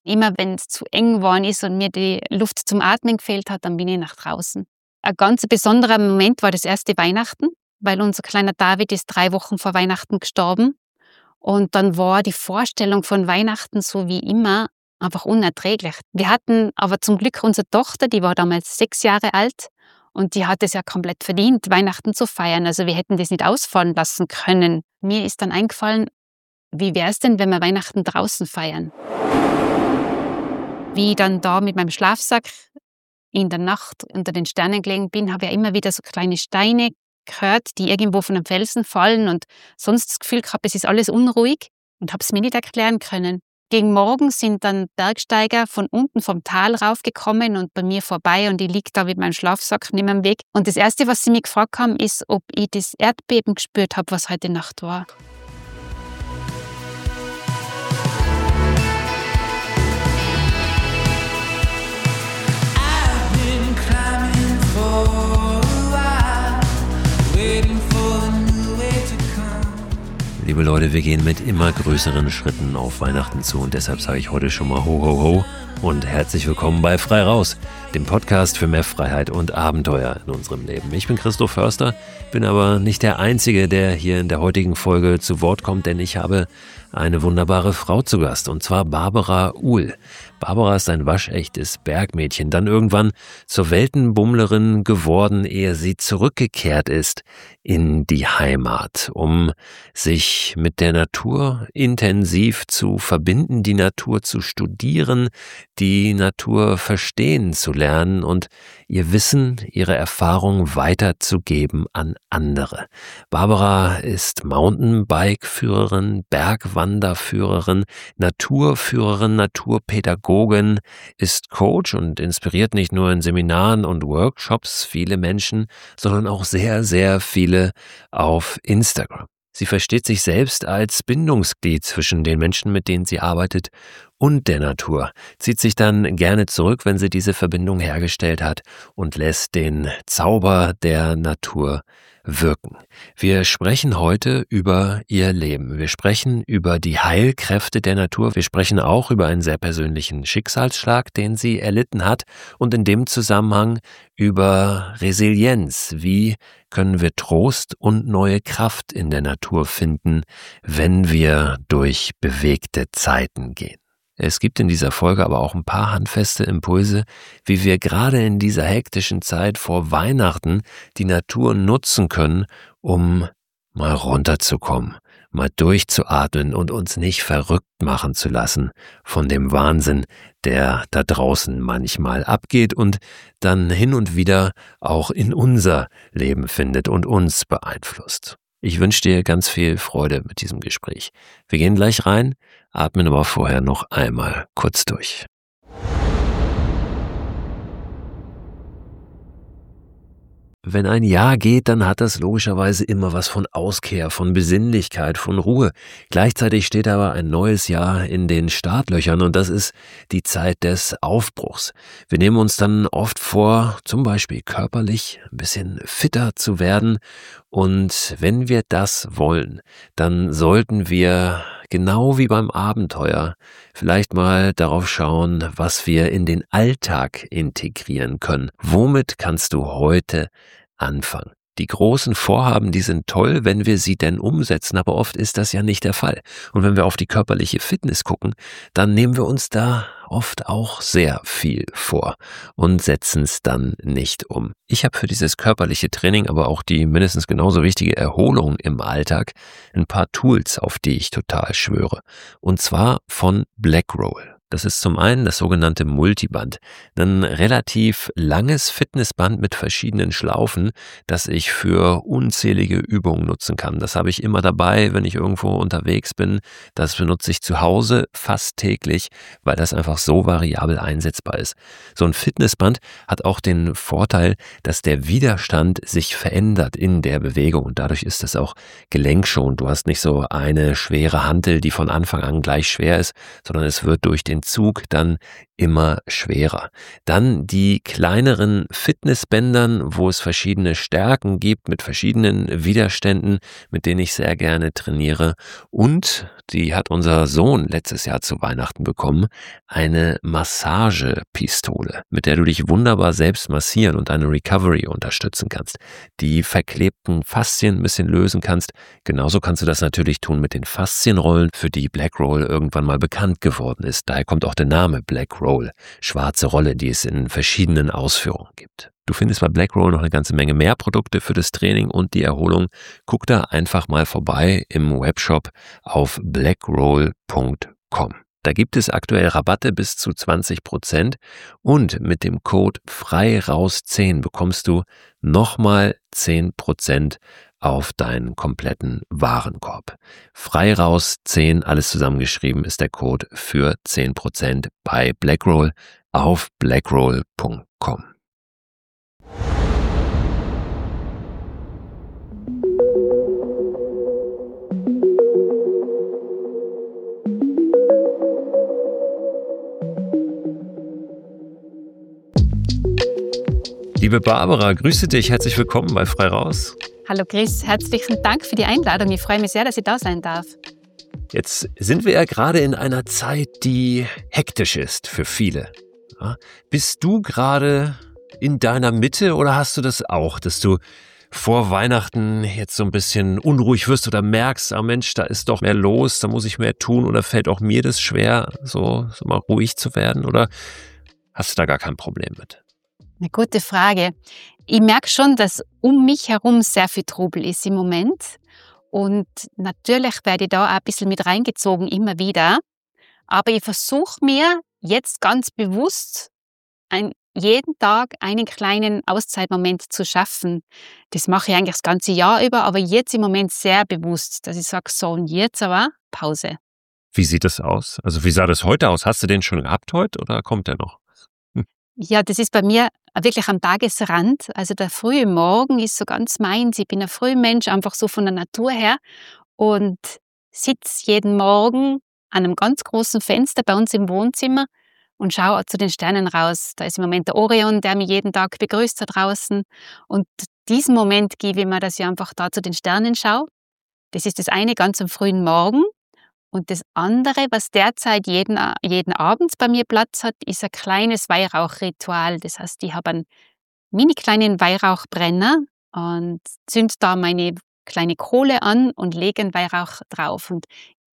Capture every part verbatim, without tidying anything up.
Immer wenn es zu eng geworden ist und mir die Luft zum Atmen gefehlt hat, dann bin ich nach draußen. Ein ganz besonderer Moment war das erste Weihnachten, weil unser kleiner David ist drei Wochen vor Weihnachten gestorben. Und dann war die Vorstellung von Weihnachten so wie immer einfach unerträglich. Wir hatten aber zum Glück unsere Tochter, die war damals sechs Jahre alt und die hat es ja komplett verdient, Weihnachten zu feiern. Also wir hätten das nicht ausfallen lassen können. Mir ist dann eingefallen, wie wäre es denn, wenn wir Weihnachten draußen feiern? Wie ich dann da mit meinem Schlafsack in der Nacht unter den Sternen gelegen bin, habe ich ja immer wieder so kleine Steine gehört, die irgendwo von einem Felsen fallen und sonst das Gefühl gehabt, es ist alles unruhig und habe es mir nicht erklären können. Gegen Morgen sind dann Bergsteiger von unten vom Tal raufgekommen und bei mir vorbei und ich liege da mit meinem Schlafsack neben dem Weg. Und das Erste, was sie mich gefragt haben, ist, ob ich das Erdbeben gespürt habe, was heute Nacht war. Liebe Leute, wir gehen mit immer größeren Schritten auf Weihnachten zu und deshalb sage ich heute schon mal ho ho ho und herzlich willkommen bei Frei Raus, dem Podcast für mehr Freiheit und Abenteuer in unserem Leben. Ich bin Christoph Förster, bin aber nicht der Einzige, der hier in der heutigen Folge zu Wort kommt, denn ich habe eine wunderbare Frau zu Gast, und zwar Barbara Uhl. Barbara ist ein waschechtes Bergmädchen, dann irgendwann zur Weltenbummlerin geworden, ehe sie zurückgekehrt ist in die Heimat, um sich mit der Natur intensiv zu verbinden, die Natur zu studieren, die Natur verstehen zu lernen und ihr Wissen, ihre Erfahrung weiterzugeben an andere. Barbara ist Mountainbike-Führerin, Bergwanderführerin, Naturführerin, Naturpädagogin, ist Coach und inspiriert nicht nur in Seminaren und Workshops viele Menschen, sondern auch sehr, sehr viele auf Instagram. Sie versteht sich selbst als Bindungsglied zwischen den Menschen, mit denen sie arbeitet, und der Natur, zieht sich dann gerne zurück, wenn sie diese Verbindung hergestellt hat und lässt den Zauber der Natur wirken. Wir sprechen heute über ihr Leben. Wir sprechen über die Heilkräfte der Natur. Wir sprechen auch über einen sehr persönlichen Schicksalsschlag, den sie erlitten hat, und in dem Zusammenhang über Resilienz. Wie können wir Trost und neue Kraft in der Natur finden, wenn wir durch bewegte Zeiten gehen? Es gibt in dieser Folge aber auch ein paar handfeste Impulse, wie wir gerade in dieser hektischen Zeit vor Weihnachten die Natur nutzen können, um mal runterzukommen, mal durchzuatmen und uns nicht verrückt machen zu lassen von dem Wahnsinn, der da draußen manchmal abgeht und dann hin und wieder auch in unser Leben findet und uns beeinflusst. Ich wünsche dir ganz viel Freude mit diesem Gespräch. Wir gehen gleich rein, atmen aber vorher noch einmal kurz durch. Wenn ein Jahr geht, dann hat das logischerweise immer was von Auskehr, von Besinnlichkeit, von Ruhe. Gleichzeitig steht aber ein neues Jahr in den Startlöchern und das ist die Zeit des Aufbruchs. Wir nehmen uns dann oft vor, zum Beispiel körperlich ein bisschen fitter zu werden, und wenn wir das wollen, dann sollten wir genau wie beim Abenteuer vielleicht mal darauf schauen, was wir in den Alltag integrieren können. Womit kannst du heute anfangen? Die großen Vorhaben, die sind toll, wenn wir sie denn umsetzen, aber oft ist das ja nicht der Fall. Und wenn wir auf die körperliche Fitness gucken, dann nehmen wir uns da oft auch sehr viel vor und setzen es dann nicht um. Ich habe für dieses körperliche Training, aber auch die mindestens genauso wichtige Erholung im Alltag ein paar Tools, auf die ich total schwöre. Und zwar von Blackroll. Das ist zum einen das sogenannte Multiband, ein relativ langes Fitnessband mit verschiedenen Schlaufen, das ich für unzählige Übungen nutzen kann. Das habe ich immer dabei, wenn ich irgendwo unterwegs bin. Das benutze ich zu Hause fast täglich, weil das einfach so variabel einsetzbar ist. So ein Fitnessband hat auch den Vorteil, dass der Widerstand sich verändert in der Bewegung und dadurch ist es auch gelenkschonend. Du hast nicht so eine schwere Hantel, die von Anfang an gleich schwer ist, sondern es wird durch den Zug dann immer schwerer. Dann die kleineren Fitnessbändern, wo es verschiedene Stärken gibt mit verschiedenen Widerständen, mit denen ich sehr gerne trainiere. Und die hat unser Sohn letztes Jahr zu Weihnachten bekommen, eine Massagepistole, mit der du dich wunderbar selbst massieren und deine Recovery unterstützen kannst. Die verklebten Faszien ein bisschen lösen kannst. Genauso kannst du das natürlich tun mit den Faszienrollen, für die Blackroll irgendwann mal bekannt geworden ist. Daher kommt auch der Name Blackroll. Roll, schwarze Rolle, die es in verschiedenen Ausführungen gibt. Du findest bei Blackroll noch eine ganze Menge mehr Produkte für das Training und die Erholung. Guck da einfach mal vorbei im Webshop auf blackroll punkt com. Da gibt es aktuell Rabatte bis zu zwanzig Prozent und mit dem Code freiraus zehn bekommst du nochmal zehn Prozent auf deinen kompletten Warenkorb. Freiraus zehn, alles zusammengeschrieben, ist der Code für zehn Prozent bei Blackroll auf blackroll punkt com. Liebe Barbara, grüße dich, herzlich willkommen bei Frei Raus. Hallo Chris, herzlichen Dank für die Einladung. Ich freue mich sehr, dass ich da sein darf. Jetzt sind wir ja gerade in einer Zeit, die hektisch ist für viele. Ja, bist du gerade in deiner Mitte oder hast du das auch, dass du vor Weihnachten jetzt so ein bisschen unruhig wirst oder merkst, ah Mensch, da ist doch mehr los, da muss ich mehr tun oder fällt auch mir das schwer, so, so mal ruhig zu werden oder hast du da gar kein Problem mit? Eine gute Frage. Ich merke schon, dass um mich herum sehr viel Trubel ist im Moment. Und natürlich werde ich da auch ein bisschen mit reingezogen, immer wieder. Aber ich versuche mir jetzt ganz bewusst ein, jeden Tag einen kleinen Auszeitmoment zu schaffen. Das mache ich eigentlich das ganze Jahr über, aber jetzt im Moment sehr bewusst, dass ich sage, so und jetzt aber Pause. Wie sieht das aus? Also wie sah das heute aus? Hast du den schon gehabt heute oder kommt der noch? Ja, das ist bei mir wirklich am Tagesrand. Also der frühe Morgen ist so ganz meins. Ich bin ein Frühmensch, einfach so von der Natur her und sitze jeden Morgen an einem ganz großen Fenster bei uns im Wohnzimmer und schaue zu den Sternen raus. Da ist im Moment der Orion, der mich jeden Tag begrüßt da draußen. Und diesen Moment gebe ich mir, dass ich einfach da zu den Sternen schaue. Das ist das eine, ganz am frühen Morgen. Und das andere, was derzeit jeden, jeden Abend bei mir Platz hat, ist ein kleines Weihrauchritual. Das heißt, ich habe einen mini kleinen Weihrauchbrenner und zünde da meine kleine Kohle an und lege einen Weihrauch drauf und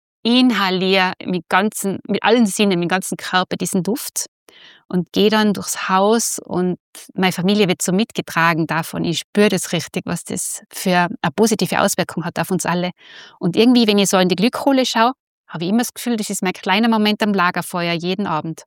inhaliere mit, ganzen, mit allen Sinnen, mit dem ganzen Körper diesen Duft und gehe dann durchs Haus und meine Familie wird so mitgetragen davon. Ich spüre das richtig, was das für eine positive Auswirkung hat auf uns alle. Und irgendwie, wenn ich so in die Glückkohle schaue, habe ich immer das Gefühl, das ist mein kleiner Moment am Lagerfeuer jeden Abend.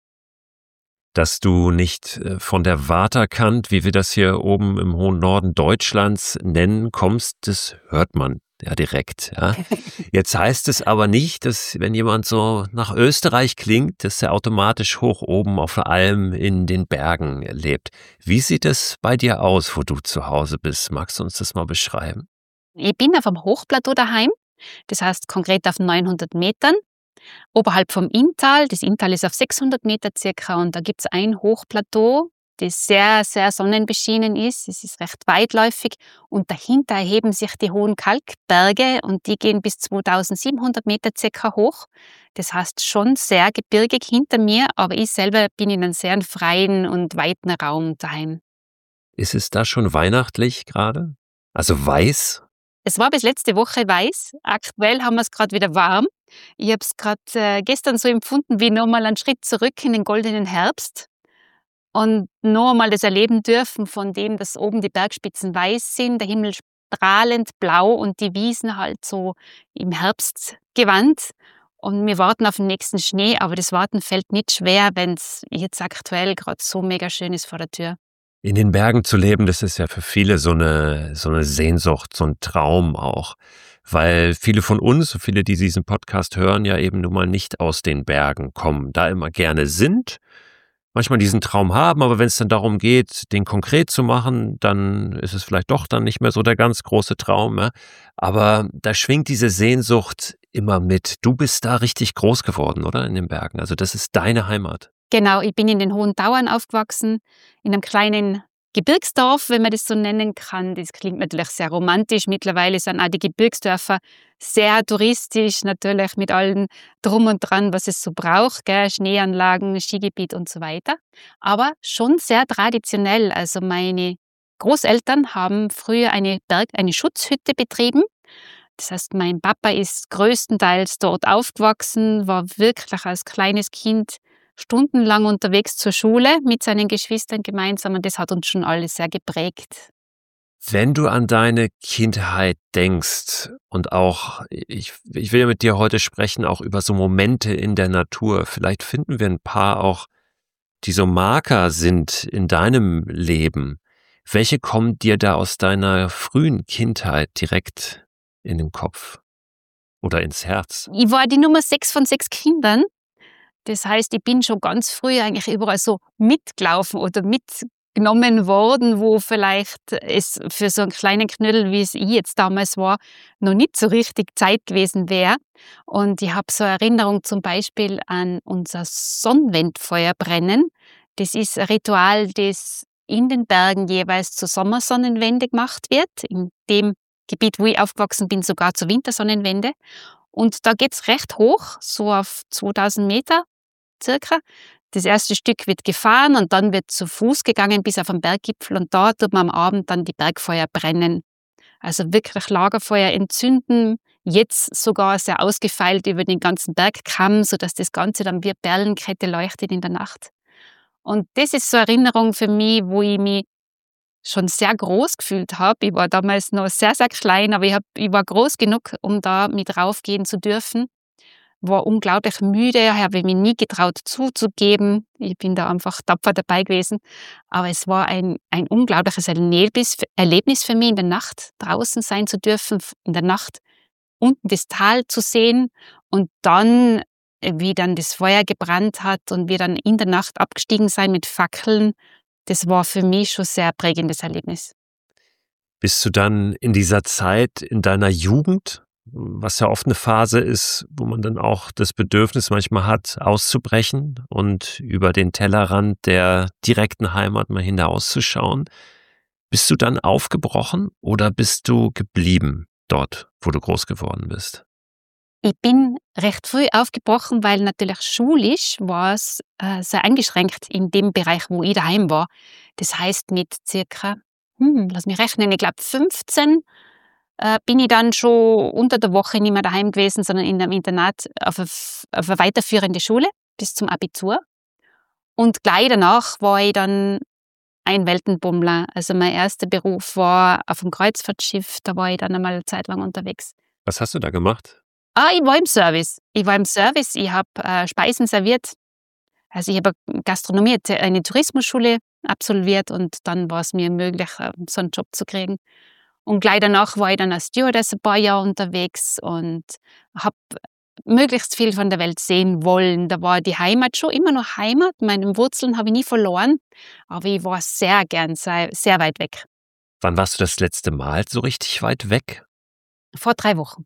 Dass du nicht von der Waterkant, wie wir das hier oben im hohen Norden Deutschlands nennen, kommst, das hört man ja direkt. Ja. Jetzt heißt es aber nicht, dass wenn jemand so nach Österreich klingt, dass er automatisch hoch oben auf der Alm in den Bergen lebt. Wie sieht es bei dir aus, wo du zu Hause bist? Magst du uns das mal beschreiben? Ich bin auf einem Hochplateau daheim. Das heißt konkret auf neunhundert Metern, oberhalb vom Inntal. Das Inntal ist auf sechshundert Meter circa und da gibt es ein Hochplateau, das sehr, sehr sonnenbeschienen ist. Es ist recht weitläufig und dahinter erheben sich die hohen Kalkberge und die gehen bis zweitausendsiebenhundert Meter circa hoch. Das heißt schon sehr gebirgig hinter mir, aber ich selber bin in einem sehr freien und weiten Raum daheim. Ist es da schon weihnachtlich gerade? Also weiß? Es war bis letzte Woche weiß. Aktuell haben wir es gerade wieder warm. Ich habe es gerade äh, gestern so empfunden wie nochmal einen Schritt zurück in den goldenen Herbst und noch einmal das erleben dürfen von dem, dass oben die Bergspitzen weiß sind, der Himmel strahlend blau und die Wiesen halt so im Herbstgewand. Und wir warten auf den nächsten Schnee, aber das Warten fällt nicht schwer, wenn es jetzt aktuell gerade so mega schön ist vor der Tür. In den Bergen zu leben, das ist ja für viele so eine, so eine Sehnsucht, so ein Traum auch. Weil viele von uns, viele, die diesen Podcast hören, ja eben nun mal nicht aus den Bergen kommen, da immer gerne sind, manchmal diesen Traum haben, aber wenn es dann darum geht, den konkret zu machen, dann ist es vielleicht doch dann nicht mehr so der ganz große Traum. Ja? Aber da schwingt diese Sehnsucht immer mit. Du bist da richtig groß geworden, oder? In den Bergen. Also das ist deine Heimat. Genau, ich bin in den Hohen Tauern aufgewachsen, in einem kleinen Gebirgsdorf, wenn man das so nennen kann. Das klingt natürlich sehr romantisch. Mittlerweile sind auch die Gebirgsdörfer sehr touristisch, natürlich mit allem Drum und Dran, was es so braucht, gell? Schneeanlagen, Skigebiet und so weiter. Aber schon sehr traditionell. Also meine Großeltern haben früher eine Berg-, eine Schutzhütte betrieben. Das heißt, mein Papa ist größtenteils dort aufgewachsen, war wirklich als kleines Kind stundenlang unterwegs zur Schule mit seinen Geschwistern gemeinsam und das hat uns schon alle sehr geprägt. Wenn du an deine Kindheit denkst und auch, ich, ich will ja mit dir heute sprechen, auch über so Momente in der Natur, vielleicht finden wir ein paar auch, die so Marker sind in deinem Leben. Welche kommen dir da aus deiner frühen Kindheit direkt in den Kopf oder ins Herz? Ich war die Nummer sechs von sechs Kindern. Das heißt, ich bin schon ganz früh eigentlich überall so mitgelaufen oder mitgenommen worden, wo vielleicht es für so einen kleinen Knödel, wie es ich jetzt damals war, noch nicht so richtig Zeit gewesen wäre. Und ich habe so eine Erinnerung zum Beispiel an unser Sonnenwendfeuerbrennen. Das ist ein Ritual, das in den Bergen jeweils zur Sommersonnenwende gemacht wird. In dem Gebiet, wo ich aufgewachsen bin, sogar zur Wintersonnenwende. Und da geht es recht hoch, so auf zweitausend Meter circa. Das erste Stück wird gefahren und dann wird zu Fuß gegangen bis auf den Berggipfel und da tut man am Abend dann die Bergfeuer brennen. Also wirklich Lagerfeuer entzünden, jetzt sogar sehr ausgefeilt über den ganzen Bergkamm, sodass das Ganze dann wie Perlenkette leuchtet in der Nacht. Und das ist so eine Erinnerung für mich, wo ich mich schon sehr groß gefühlt habe. Ich war damals noch sehr, sehr klein, aber ich, hab, ich war groß genug, um da mit raufgehen zu dürfen. War unglaublich müde, habe mich nie getraut zuzugeben. Ich bin da einfach tapfer dabei gewesen. Aber es war ein, ein unglaubliches Erlebnis, Erlebnis für mich, in der Nacht draußen sein zu dürfen, in der Nacht unten das Tal zu sehen und dann, wie dann das Feuer gebrannt hat und wir dann in der Nacht abgestiegen sein mit Fackeln. Das war für mich schon ein sehr prägendes Erlebnis. Bist du dann in dieser Zeit in deiner Jugend, was ja oft eine Phase ist, wo man dann auch das Bedürfnis manchmal hat, auszubrechen und über den Tellerrand der direkten Heimat mal hinauszuschauen, bist du dann aufgebrochen oder bist du geblieben dort, wo du groß geworden bist? Ich bin recht früh aufgebrochen, weil natürlich schulisch war es äh, sehr eingeschränkt in dem Bereich, wo ich daheim war. Das heißt, mit circa, hm, lass mich rechnen, ich glaube fünfzehn äh, bin ich dann schon unter der Woche nicht mehr daheim gewesen, sondern in einem Internat auf eine, auf eine weiterführende Schule bis zum Abitur. Und gleich danach war ich dann ein Weltenbummler. Also mein erster Beruf war auf dem Kreuzfahrtschiff, da war ich dann einmal eine Zeit lang unterwegs. Was hast du da gemacht? Ah, ich war im Service. Ich war im Service, ich habe äh, Speisen serviert. Also ich habe Gastronomie, eine Tourismusschule absolviert und dann war es mir möglich, äh, so einen Job zu kriegen. Und gleich danach war ich dann als Stewardess ein paar Jahre unterwegs und habe möglichst viel von der Welt sehen wollen. Da war die Heimat schon immer noch Heimat. Meine Wurzeln habe ich nie verloren, aber ich war sehr gern sehr, sehr weit weg. Wann warst du das letzte Mal so richtig weit weg? Vor drei Wochen.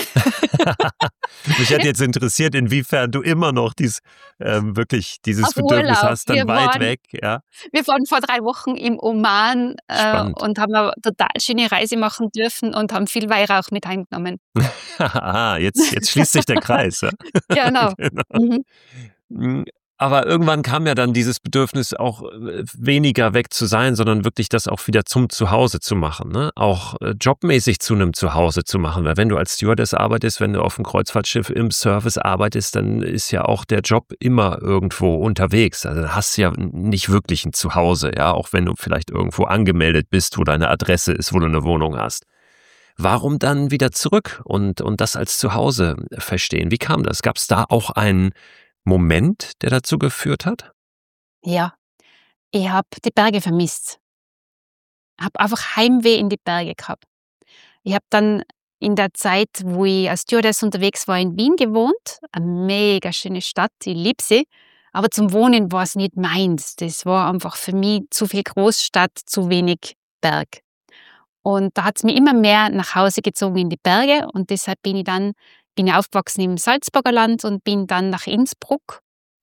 Mich hat jetzt interessiert, inwiefern du immer noch dies, ähm, wirklich dieses Auf Bedürfnis Urlaub. hast, dann Wir weit waren- weg. Ja. Wir waren vor drei Wochen im Oman äh, Spannend. und haben eine total schöne Reise machen dürfen und haben viel Weihrauch mit heimgenommen. Ah, jetzt, jetzt schließt sich der Kreis. Ja? Genau. Genau. Mhm. Mm, Aber irgendwann kam ja dann dieses Bedürfnis auch äh, weniger weg zu sein, sondern wirklich das auch wieder zum Zuhause zu machen, ne? Auch äh, jobmäßig zu einem Zuhause zu machen, weil wenn du als Stewardess arbeitest, wenn du auf dem Kreuzfahrtschiff im Service arbeitest, dann ist ja auch der Job immer irgendwo unterwegs. Also dann hast du ja nicht wirklich ein Zuhause, ja, auch wenn du vielleicht irgendwo angemeldet bist, wo deine Adresse ist, wo du eine Wohnung hast. Warum dann wieder zurück und, und das als Zuhause verstehen? Wie kam das? Gab es da auch einen Moment, der dazu geführt hat? Ja, ich habe die Berge vermisst. Ich habe einfach Heimweh in die Berge gehabt. Ich habe dann in der Zeit, wo ich als Stewardess unterwegs war, in Wien gewohnt. Eine mega schöne Stadt, ich liebe sie. Aber zum Wohnen war es nicht meins. Das war einfach für mich zu viel Großstadt, zu wenig Berg. Und da hat es mich immer mehr nach Hause gezogen in die Berge. Und deshalb bin ich dann bin ich aufgewachsen im Salzburger Land und bin dann nach Innsbruck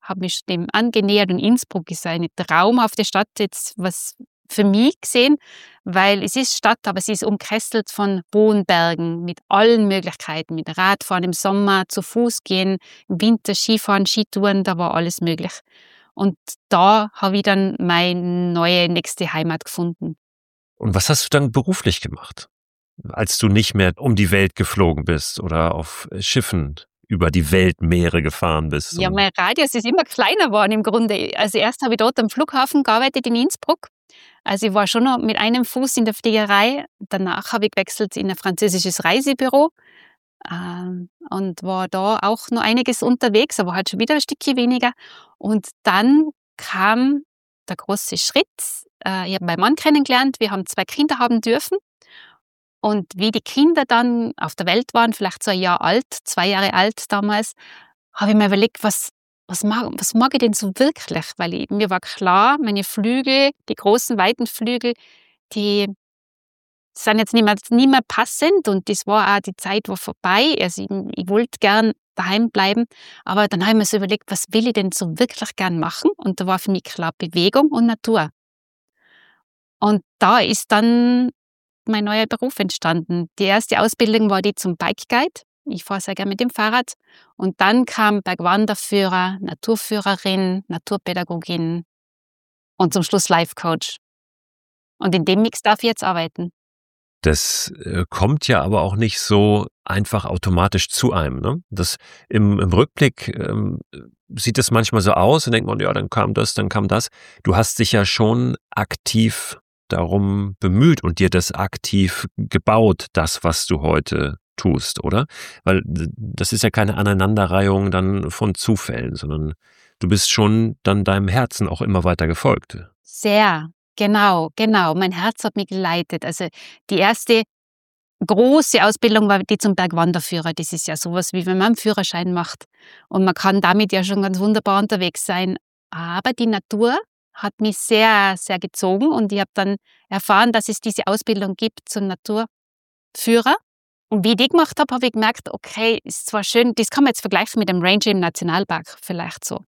habe mich dem angenähert und Innsbruck ist eine traumhafte Stadt jetzt, was für mich gesehen, weil es ist Stadt, aber sie ist umkesselt von hohen Bergen mit allen Möglichkeiten, mit Radfahren im Sommer, zu Fuß gehen, im Winter Skifahren, Skitouren, da war alles möglich. Und da habe ich dann meine neue nächste Heimat gefunden. Und was hast du dann beruflich gemacht, als du nicht mehr um die Welt geflogen bist oder auf Schiffen über die Weltmeere gefahren bist? Ja, mein Radius ist immer kleiner geworden im Grunde. Also erst habe ich dort am Flughafen gearbeitet in Innsbruck. Also ich war schon noch mit einem Fuß in der Fliegerei. Danach habe ich gewechselt in ein französisches Reisebüro ähm, und war da auch noch einiges unterwegs, aber halt schon wieder ein Stückchen weniger. Und dann kam der große Schritt. Äh, ich habe meinen Mann kennengelernt. Wir haben zwei Kinder haben dürfen. Und wie die Kinder dann auf der Welt waren, vielleicht so ein Jahr alt, zwei Jahre alt damals, habe ich mir überlegt, was, was, mag, was mag ich denn so wirklich? Weil ich, mir war klar, meine Flügel, die großen, weiten Flügel, die sind jetzt nicht mehr, nicht mehr passend und das war auch die Zeit war vorbei. Also ich, ich wollte gern daheim bleiben, aber dann habe ich mir so überlegt, was will ich denn so wirklich gern machen? Und da war für mich klar Bewegung und Natur. Und da ist dann mein neuer Beruf entstanden. Die erste Ausbildung war die zum Bike Guide. Ich fahre sehr gerne mit dem Fahrrad. Und dann kam Bergwanderführer, Naturführerin, Naturpädagogin und zum Schluss Life Coach. Und in dem Mix darf ich jetzt arbeiten. Das äh, kommt ja aber auch nicht so einfach automatisch zu einem. Ne? Das im, im Rückblick ähm, sieht es manchmal so aus und denkt man, ja, dann kam das, dann kam das. Du hast dich ja schon aktiv darum bemüht und dir das aktiv gebaut, das, was du heute tust, oder? Weil das ist ja keine Aneinanderreihung dann von Zufällen, sondern du bist schon dann deinem Herzen auch immer weiter gefolgt. Sehr, genau, genau. Mein Herz hat mich geleitet. Also die erste große Ausbildung war die zum Bergwanderführer. Das ist ja sowas, wie wenn man einen Führerschein macht. Und man kann damit ja schon ganz wunderbar unterwegs sein. Aber die Natur hat mich sehr, sehr gezogen und ich habe dann erfahren, dass es diese Ausbildung gibt zum Naturführer. Und wie ich die gemacht habe, habe ich gemerkt, okay, ist zwar schön, das kann man jetzt vergleichen mit dem Ranger im Nationalpark, vielleicht so.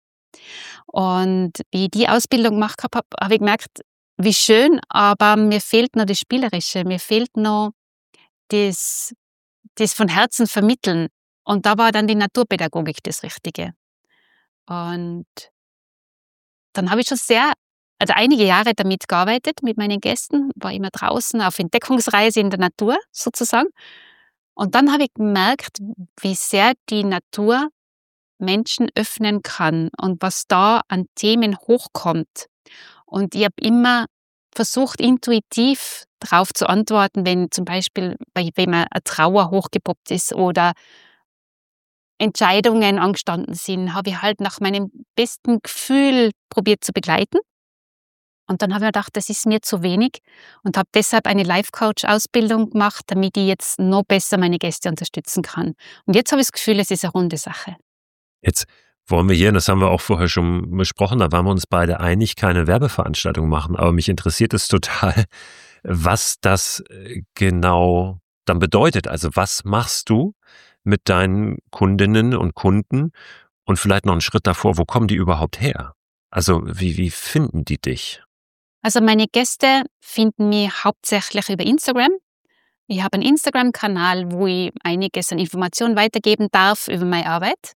Und wie ich die Ausbildung gemacht habe, habe ich gemerkt, wie schön, aber mir fehlt noch das Spielerische, mir fehlt noch das, das von Herzen vermitteln. Und da war dann die Naturpädagogik das Richtige. Und dann habe ich schon sehr, also einige Jahre damit gearbeitet, mit meinen Gästen, war immer draußen auf Entdeckungsreise in der Natur sozusagen. Und dann habe ich gemerkt, wie sehr die Natur Menschen öffnen kann und was da an Themen hochkommt. Und ich habe immer versucht, intuitiv darauf zu antworten, wenn zum Beispiel bei wem eine Trauer hochgepoppt ist oder Entscheidungen angestanden sind, habe ich halt nach meinem besten Gefühl probiert zu begleiten. Und dann habe ich mir gedacht, das ist mir zu wenig und habe deshalb eine Life-Coach-Ausbildung gemacht, damit ich jetzt noch besser meine Gäste unterstützen kann. Und jetzt habe ich das Gefühl, es ist eine runde Sache. Jetzt wollen wir hier, und das haben wir auch vorher schon besprochen, da waren wir uns beide einig, keine Werbeveranstaltung machen, aber mich interessiert es total, was das genau dann bedeutet. Also was machst du mit deinen Kundinnen und Kunden und vielleicht noch einen Schritt davor, wo kommen die überhaupt her? Also wie, wie finden die dich? Also meine Gäste finden mich hauptsächlich über Instagram. Ich habe einen Instagram-Kanal, wo ich einiges an Informationen weitergeben darf über meine Arbeit.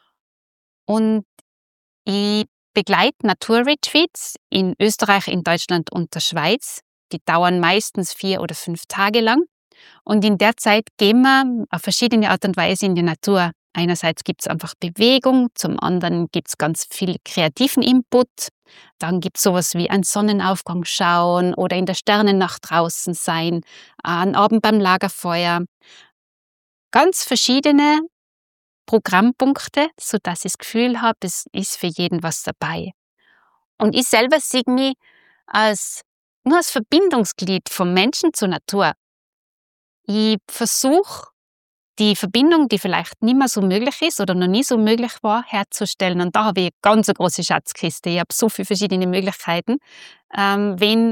Und ich begleite Naturretreats in Österreich, in Deutschland und der Schweiz. Die dauern meistens vier oder fünf Tage lang. Und in der Zeit gehen wir auf verschiedene Art und Weise in die Natur. Einerseits gibt es einfach Bewegung, zum anderen gibt es ganz viel kreativen Input. Dann gibt es sowas wie einen Sonnenaufgang schauen oder in der Sternennacht draußen sein, einen Abend beim Lagerfeuer. Ganz verschiedene Programmpunkte, sodass ich das Gefühl habe, es ist für jeden was dabei. Und ich selber sehe mich als, nur als Verbindungsglied vom Menschen zur Natur. Ich versuche, die Verbindung, die vielleicht nicht mehr so möglich ist oder noch nie so möglich war, herzustellen. Und da habe ich eine ganz große Schatzkiste. Ich habe so viele verschiedene Möglichkeiten, ähm, wen,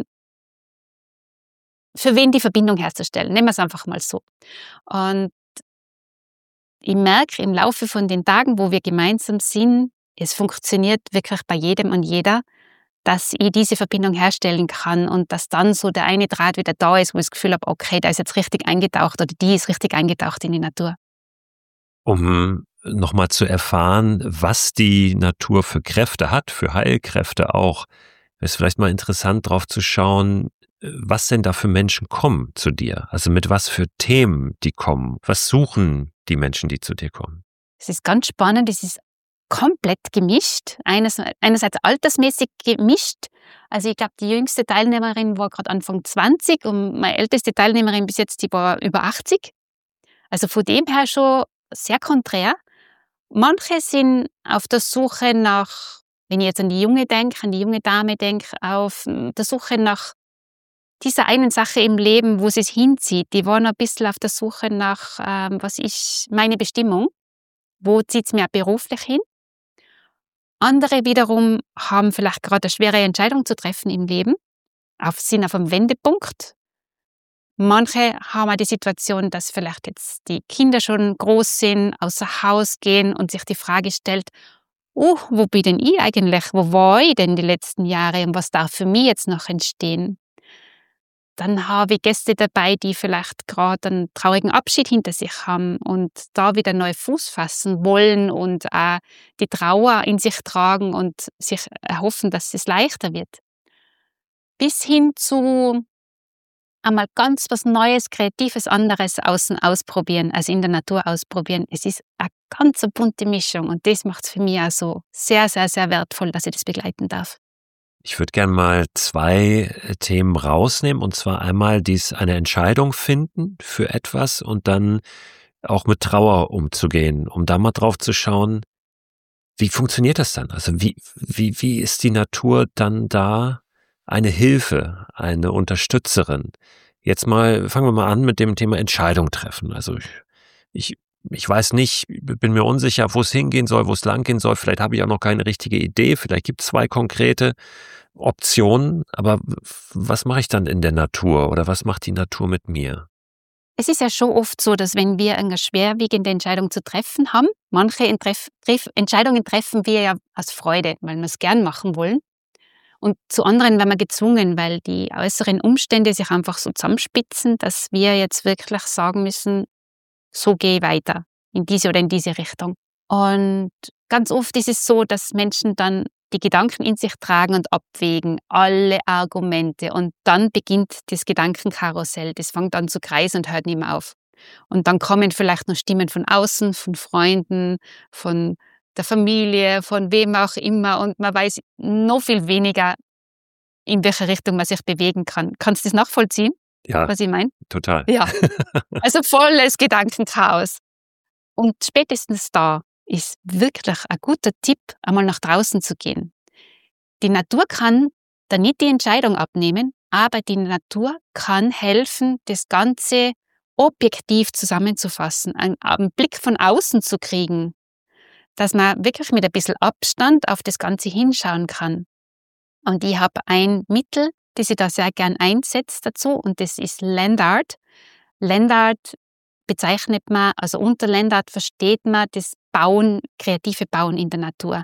für wen die Verbindung herzustellen. Nehmen wir es einfach mal so. Und ich merke im Laufe von den Tagen, wo wir gemeinsam sind, es funktioniert wirklich bei jedem und jeder, dass ich diese Verbindung herstellen kann und dass dann so der eine Draht wieder da ist, wo ich das Gefühl habe, okay, da ist jetzt richtig eingetaucht oder die ist richtig eingetaucht in die Natur. Um nochmal zu erfahren, was die Natur für Kräfte hat, für Heilkräfte auch, ist vielleicht mal interessant drauf zu schauen, was denn da für Menschen kommen zu dir? Also mit was für Themen die kommen? Was suchen die Menschen, die zu dir kommen? Es ist ganz spannend, es ist komplett gemischt. Eines, einerseits altersmäßig gemischt. Also ich glaube, die jüngste Teilnehmerin war gerade Anfang zwanzig und meine älteste Teilnehmerin bis jetzt, die war über achtzig. Also von dem her schon sehr konträr. Manche sind auf der Suche nach, wenn ich jetzt an die Junge denke, an die junge Dame denke, auf der Suche nach dieser einen Sache im Leben, wo sie es hinzieht. Die waren ein bisschen auf der Suche nach, ähm, was ist meine Bestimmung? Wo zieht es mir beruflich hin? Andere wiederum haben vielleicht gerade eine schwere Entscheidung zu treffen im Leben, auf, sind auf einem Wendepunkt. Manche haben auch die Situation, dass vielleicht jetzt die Kinder schon groß sind, außer Haus gehen und sich die Frage stellt, oh, wo bin denn ich eigentlich? Wo war ich denn die letzten Jahre und was darf für mich jetzt noch entstehen? Dann habe ich Gäste dabei, die vielleicht gerade einen traurigen Abschied hinter sich haben und da wieder neu Fuß fassen wollen und auch die Trauer in sich tragen und sich erhoffen, dass es leichter wird. Bis hin zu einmal ganz was Neues, Kreatives, anderes außen ausprobieren, also in der Natur ausprobieren. Es ist eine ganz bunte Mischung und das macht es für mich auch so sehr, sehr, sehr wertvoll, dass ich das begleiten darf. Ich würde gerne mal zwei Themen rausnehmen, und zwar einmal dies eine Entscheidung finden für etwas und dann auch mit Trauer umzugehen, um da mal drauf zu schauen, wie funktioniert das dann? Also wie, wie, wie ist die Natur dann da eine Hilfe, eine Unterstützerin? Jetzt mal, fangen wir mal an mit dem Thema Entscheidung treffen. Also ich, ich, ich weiß nicht, bin mir unsicher, wo es hingehen soll, wo es langgehen soll. Vielleicht habe ich auch noch keine richtige Idee. Vielleicht gibt es zwei konkrete Optionen. Aber was mache ich dann in der Natur oder was macht die Natur mit mir? Es ist ja schon oft so, dass wenn wir eine schwerwiegende Entscheidung zu treffen haben, manche Entreff- Treff- Entscheidungen treffen wir ja aus Freude, weil wir es gern machen wollen. Und zu anderen werden wir gezwungen, weil die äußeren Umstände sich einfach so zusammenspitzen, dass wir jetzt wirklich sagen müssen, so gehe ich weiter, in diese oder in diese Richtung. Und ganz oft ist es so, dass Menschen dann die Gedanken in sich tragen und abwägen, alle Argumente. Und dann beginnt das Gedankenkarussell. Das fängt an zu kreisen und hört nicht mehr auf. Und dann kommen vielleicht noch Stimmen von außen, von Freunden, von der Familie, von wem auch immer. Und man weiß noch viel weniger, in welche Richtung man sich bewegen kann. Kannst du das nachvollziehen, Ja, was ich meine? total. Ja, also volles Gedankenchaos. Und spätestens da ist wirklich ein guter Tipp, einmal nach draußen zu gehen. Die Natur kann da nicht die Entscheidung abnehmen, aber die Natur kann helfen, das Ganze objektiv zusammenzufassen, einen, einen Blick von außen zu kriegen, dass man wirklich mit ein bisschen Abstand auf das Ganze hinschauen kann. Und ich habe ein Mittel, das ich da sehr gern einsetze dazu, und das ist Land Art. Land Art bezeichnet man, also unter Land Art versteht man das Bauen, kreative Bauen in der Natur.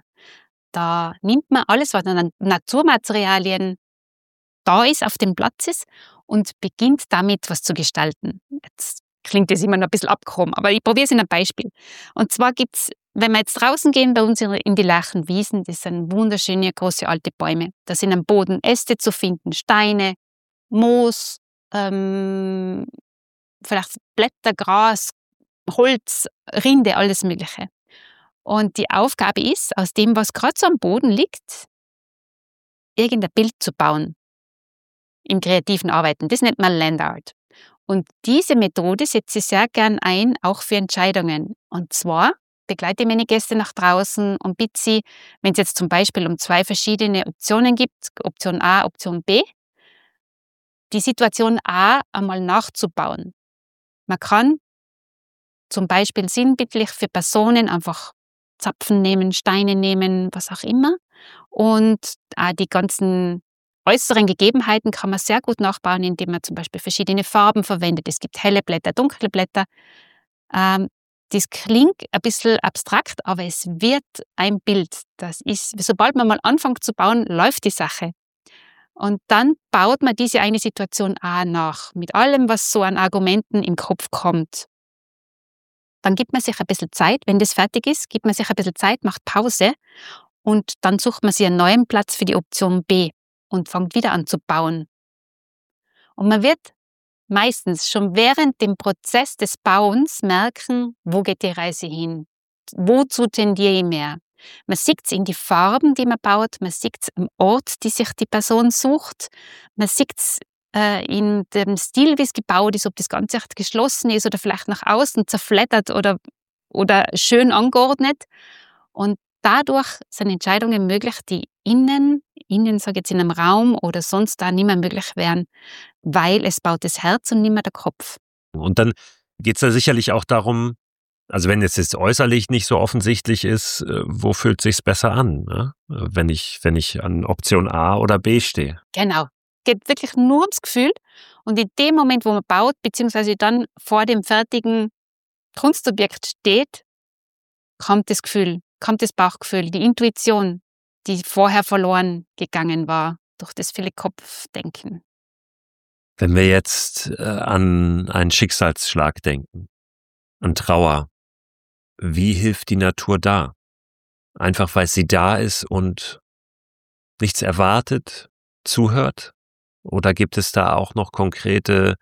Da nimmt man alles, was an Naturmaterialien da ist, auf dem Platz ist, und beginnt damit, was zu gestalten. Jetzt klingt das immer noch ein bisschen abgehoben, aber ich probiere es in einem Beispiel. Und zwar gibt es, wenn wir jetzt draußen gehen, bei uns in die Lachen Wiesen, das sind wunderschöne, große, alte Bäume. Da sind am Boden Äste zu finden, Steine, Moos, ähm, vielleicht Blätter, Gras, Holz, Rinde, alles Mögliche. Und die Aufgabe ist, aus dem, was gerade so am Boden liegt, irgendein Bild zu bauen. Im kreativen Arbeiten. Das nennt man Land Art. Und diese Methode setze ich sehr gern ein, auch für Entscheidungen. Und zwar begleite ich meine Gäste nach draußen und bitte sie, wenn es jetzt zum Beispiel um zwei verschiedene Optionen gibt, Option A, Option B, die Situation A einmal nachzubauen. Man kann zum Beispiel sinnbildlich für Personen einfach Zapfen nehmen, Steine nehmen, was auch immer. Und auch die ganzen äußeren Gegebenheiten kann man sehr gut nachbauen, indem man zum Beispiel verschiedene Farben verwendet. Es gibt helle Blätter, dunkle Blätter. Ähm, Das klingt ein bisschen abstrakt, aber es wird ein Bild. Das ist, sobald man mal anfängt zu bauen, läuft die Sache. Und dann baut man diese eine Situation auch nach, mit allem, was so an Argumenten im Kopf kommt. Dann gibt man sich ein bisschen Zeit, wenn das fertig ist, gibt man sich ein bisschen Zeit, macht Pause und dann sucht man sich einen neuen Platz für die Option B und fängt wieder an zu bauen. Und man wird meistens schon während dem Prozess des Bauens merken, wo geht die Reise hin, wozu tendiere ich mehr. Man sieht es in die Farben, die man baut, man sieht es am Ort, die sich die Person sucht, man sieht es äh, in dem Stil, wie es gebaut ist, ob das Ganze echt geschlossen ist oder vielleicht nach außen zerfleddert oder, oder schön angeordnet. Und dadurch sind Entscheidungen möglich, die innen, innen sage ich jetzt in einem Raum oder sonst da nicht mehr möglich wären, weil es baut das Herz und nicht mehr der Kopf. Und dann geht es da sicherlich auch darum, also wenn es jetzt äußerlich nicht so offensichtlich ist, äh, wo fühlt sich's besser an, ne? wenn ich wenn ich an Option A oder B stehe. Genau. Geht wirklich nur ums Gefühl. Und in dem Moment, wo man baut, beziehungsweise dann vor dem fertigen Kunstobjekt steht, kommt das Gefühl, kommt das Bauchgefühl, die Intuition, die vorher verloren gegangen war durch das viele Kopfdenken. Wenn wir jetzt äh, an einen Schicksalsschlag denken, an Trauer, wie hilft die Natur da? Einfach weil sie da ist und nichts erwartet, zuhört? Oder gibt es da auch noch konkrete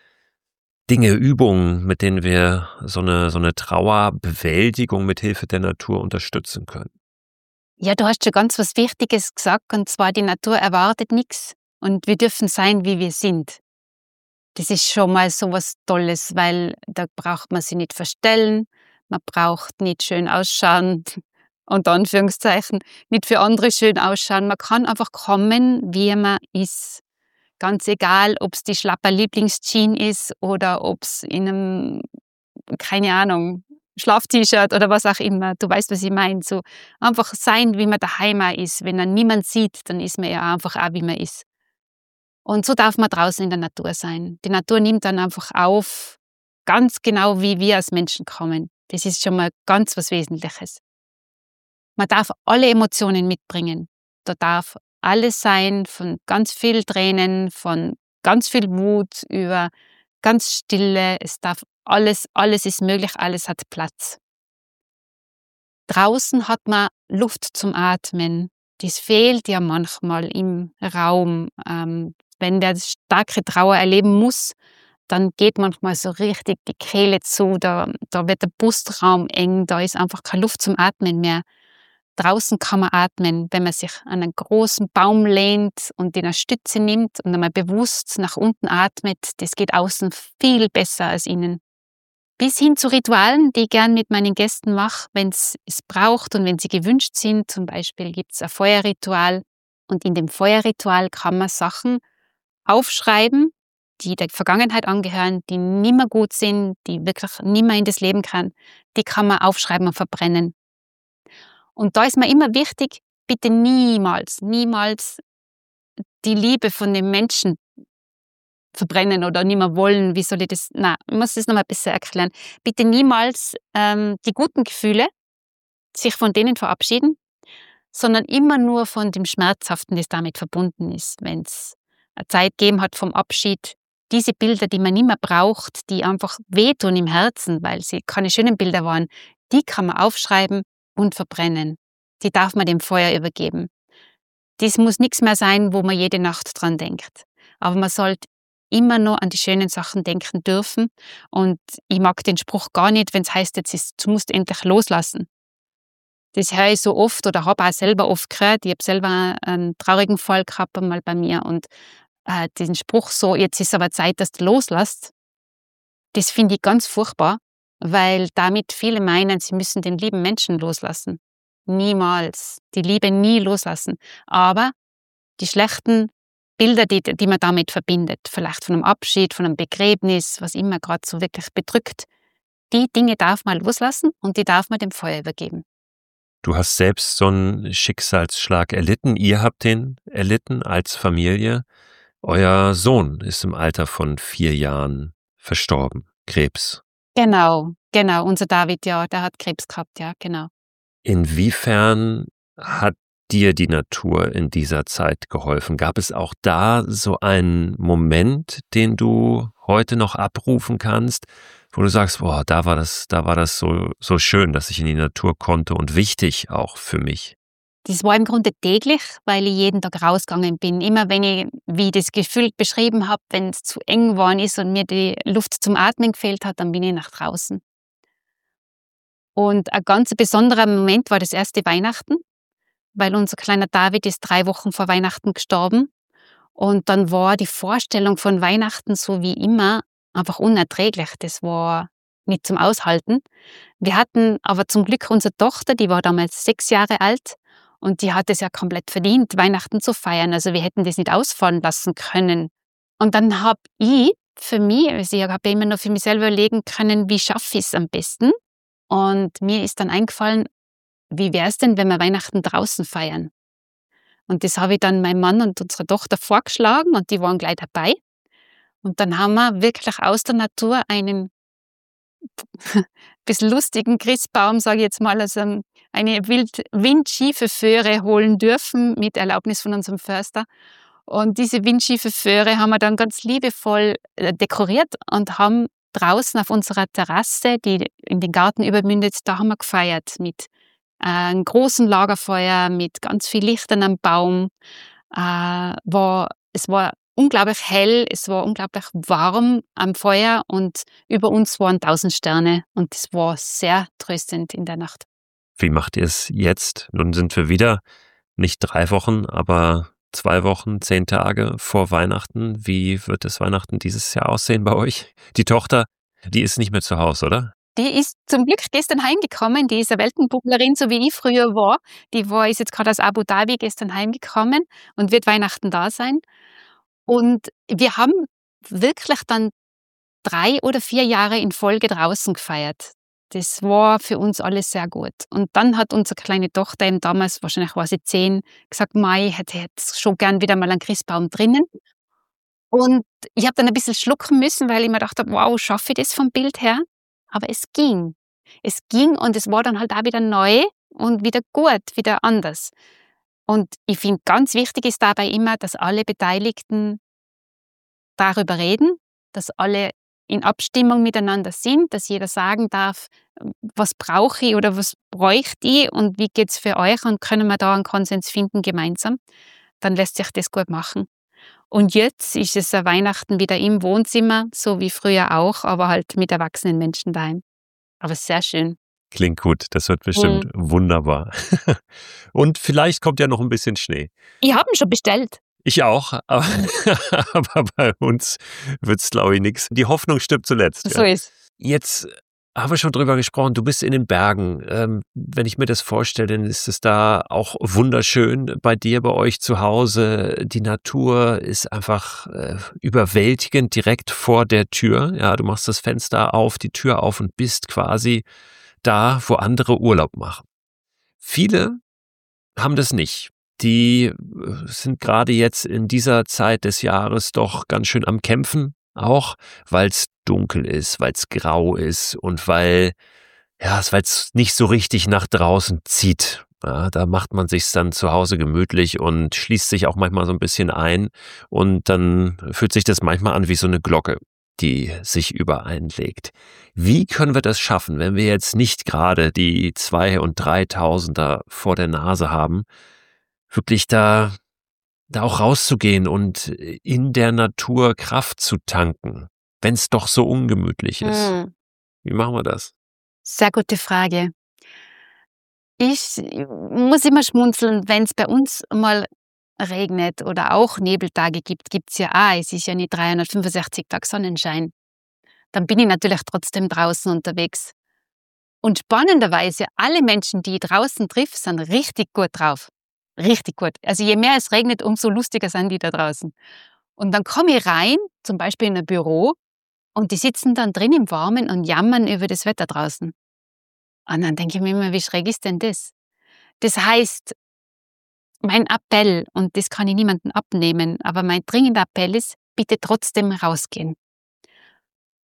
Dinge, Übungen, mit denen wir so eine, so eine Trauerbewältigung mit Hilfe der Natur unterstützen können? Ja, du hast schon ganz was Wichtiges gesagt, und zwar die Natur erwartet nichts und wir dürfen sein, wie wir sind. Das ist schon mal so was Tolles, weil da braucht man sich nicht verstellen, man braucht nicht schön ausschauen, unter Anführungszeichen, nicht für andere schön ausschauen. Man kann einfach kommen, wie man ist. Ganz egal, ob es die schlapper Lieblingsjeans ist oder ob es in einem, keine Ahnung, Schlaf-T-Shirt oder was auch immer. Du weißt, was ich meine. So einfach sein, wie man daheim ist. Wenn man niemand sieht, dann ist man ja einfach auch, wie man ist. Und so darf man draußen in der Natur sein. Die Natur nimmt dann einfach auf, ganz genau wie wir als Menschen kommen. Das ist schon mal ganz was Wesentliches. Man darf alle Emotionen mitbringen. Da darf alles sein, von ganz viel Tränen, von ganz viel Wut über ganz Stille. Es darf alles, alles ist möglich, alles hat Platz. Draußen hat man Luft zum Atmen. Das fehlt ja manchmal im Raum. Ähm, wenn der starke Trauer erleben muss, dann geht manchmal so richtig die Kehle zu, da, da wird der Brustraum eng, da ist einfach keine Luft zum Atmen mehr. Draußen kann man atmen, wenn man sich an einen großen Baum lehnt und den eine Stütze nimmt und einmal bewusst nach unten atmet. Das geht außen viel besser als innen. Bis hin zu Ritualen, die ich gern mit meinen Gästen mache, wenn es es braucht und wenn sie gewünscht sind. Zum Beispiel gibt es ein Feuerritual und in dem Feuerritual kann man Sachen aufschreiben, die der Vergangenheit angehören, die nicht mehr gut sind, die wirklich nicht mehr in das Leben kann. Die kann man aufschreiben und verbrennen. Und da ist mir immer wichtig, bitte niemals, niemals die Liebe von dem Menschen verbrennen oder nicht mehr wollen. Wie soll ich das? Nein, ich muss das nochmal ein bisschen erklären. Bitte niemals ähm, die guten Gefühle, sich von denen verabschieden, sondern immer nur von dem Schmerzhaften, das damit verbunden ist. Wenn es eine Zeit gegeben hat vom Abschied, diese Bilder, die man nicht mehr braucht, die einfach wehtun im Herzen, weil sie keine schönen Bilder waren, die kann man aufschreiben und verbrennen. Die darf man dem Feuer übergeben. Das muss nichts mehr sein, wo man jede Nacht dran denkt. Aber man sollte immer nur an die schönen Sachen denken dürfen. Und ich mag den Spruch gar nicht, wenn es heißt, jetzt ist, du musst endlich loslassen. Das höre ich so oft oder habe auch selber oft gehört. Ich habe selber einen traurigen Fall gehabt einmal bei mir. Und äh, diesen Spruch so, jetzt ist aber Zeit, dass du loslässt, das finde ich ganz furchtbar, weil damit viele meinen, sie müssen den lieben Menschen loslassen. Niemals. Die Liebe nie loslassen. Aber die schlechten Bilder, die, die man damit verbindet, vielleicht von einem Abschied, von einem Begräbnis, was immer gerade so wirklich bedrückt, die Dinge darf man loslassen und die darf man dem Feuer übergeben. Du hast selbst so einen Schicksalsschlag erlitten. Ihr habt den erlitten als Familie. Euer Sohn ist im Alter von vier Jahren verstorben. Krebs. Genau, genau. Unser David, ja, der hat Krebs gehabt, ja, genau. Inwiefern hat dir die Natur in dieser Zeit geholfen? Gab es auch da so einen Moment, den du heute noch abrufen kannst, wo du sagst, boah, da war das, da war das so, so schön, dass ich in die Natur konnte und wichtig auch für mich? Das war im Grunde täglich, weil ich jeden Tag rausgegangen bin. Immer wenn ich, wie ich das Gefühl beschrieben habe, wenn es zu eng geworden ist und mir die Luft zum Atmen gefehlt hat, dann bin ich nach draußen. Und ein ganz besonderer Moment war das erste Weihnachten, weil unser kleiner David ist drei Wochen vor Weihnachten gestorben. Und dann war die Vorstellung von Weihnachten so wie immer einfach unerträglich. Das war nicht zum Aushalten. Wir hatten aber zum Glück unsere Tochter, die war damals sechs Jahre alt und die hat es ja komplett verdient, Weihnachten zu feiern. Also wir hätten das nicht ausfallen lassen können. Und dann habe ich für mich, also ich habe immer nur für mich selber überlegen können, wie schaffe ich es am besten. Und mir ist dann eingefallen, wie wäre es denn, wenn wir Weihnachten draußen feiern? Und das habe ich dann meinem Mann und unserer Tochter vorgeschlagen und die waren gleich dabei. Und dann haben wir wirklich aus der Natur einen bisschen lustigen Christbaum, sage ich jetzt mal, also eine wild, windschiefe Föhre holen dürfen mit Erlaubnis von unserem Förster. Und diese windschiefe Föhre haben wir dann ganz liebevoll äh, dekoriert und haben draußen auf unserer Terrasse, die in den Garten übermündet, da haben wir gefeiert mit äh, einem großen Lagerfeuer, mit ganz viel Lichtern am Baum. Äh, war, es war unglaublich hell, es war unglaublich warm am Feuer und über uns waren tausend Sterne und es war sehr tröstend in der Nacht. Wie macht ihr es jetzt? Nun sind wir wieder nicht drei Wochen, aber zwei Wochen, zehn Tage vor Weihnachten. Wie wird das Weihnachten dieses Jahr aussehen bei euch? Die Tochter, die ist nicht mehr zu Hause, oder? Die ist zum Glück gestern heimgekommen, die ist eine Weltenbummlerin, so wie ich früher war. Die war, ist jetzt gerade aus Abu Dhabi gestern heimgekommen und wird Weihnachten da sein. Und wir haben wirklich dann drei oder vier Jahre in Folge draußen gefeiert. Das war für uns alles sehr gut. Und dann hat unsere kleine Tochter, eben damals, wahrscheinlich war sie zehn, gesagt, Mai, ich hätte jetzt schon gern wieder mal einen Christbaum drinnen. Und ich habe dann ein bisschen schlucken müssen, weil ich mir dachte, wow, schaffe ich das vom Bild her? Aber es ging. Es ging und es war dann halt auch wieder neu und wieder gut, wieder anders. Und ich finde, ganz wichtig ist dabei immer, dass alle Beteiligten darüber reden, dass alle in Abstimmung miteinander sind, dass jeder sagen darf, was brauche ich oder was bräuchte ich und wie geht's für euch und können wir da einen Konsens finden gemeinsam, dann lässt sich das gut machen. Und jetzt ist es ein Weihnachten wieder im Wohnzimmer, so wie früher auch, aber halt mit erwachsenen Menschen daheim. Aber sehr schön. Klingt gut, das wird bestimmt Mhm. wunderbar. Und vielleicht kommt ja noch ein bisschen Schnee. Ich habe ihn schon bestellt. Ich auch, aber, aber bei uns wird's, glaube ich, nix. Die Hoffnung stirbt zuletzt. So Ja. ist. Jetzt haben wir schon drüber gesprochen, du bist in den Bergen. Ähm, wenn ich mir das vorstelle, dann ist es da auch wunderschön bei dir, bei euch zu Hause. Die Natur ist einfach äh, überwältigend direkt vor der Tür. Ja, du machst das Fenster auf, die Tür auf und bist quasi da, wo andere Urlaub machen. Viele haben das nicht. Die äh, sind gerade jetzt in dieser Zeit des Jahres doch ganz schön am Kämpfen, auch weil es dunkel ist, weil es grau ist und weil ja, weil es nicht so richtig nach draußen zieht. Ja, da macht man sich's dann zu Hause gemütlich und schließt sich auch manchmal so ein bisschen ein und dann fühlt sich das manchmal an wie so eine Glocke, die sich über einen legt. Wie können wir das schaffen, wenn wir jetzt nicht gerade die zwei und dreitausender vor der Nase haben, wirklich da da auch rauszugehen und in der Natur Kraft zu tanken, wenn es doch so ungemütlich ist? Mhm. Wie machen wir das? Sehr gute Frage. Ich muss immer schmunzeln, wenn es bei uns mal regnet oder auch Nebeltage gibt, gibt's ja auch. Es ist ja nicht dreihundertfünfundsechzig Tage Sonnenschein. Dann bin ich natürlich trotzdem draußen unterwegs. Und spannenderweise, alle Menschen, die ich draußen triff, sind richtig gut drauf. Richtig gut. Also je mehr es regnet, umso lustiger sind die da draußen. Und dann komme ich rein, zum Beispiel in ein Büro, und die sitzen dann drin im Warmen und jammern über das Wetter draußen. Und dann denke ich mir immer, wie schräg ist denn das? Das heißt, mein Appell, und das kann ich niemandem abnehmen, aber mein dringender Appell ist, bitte trotzdem rausgehen.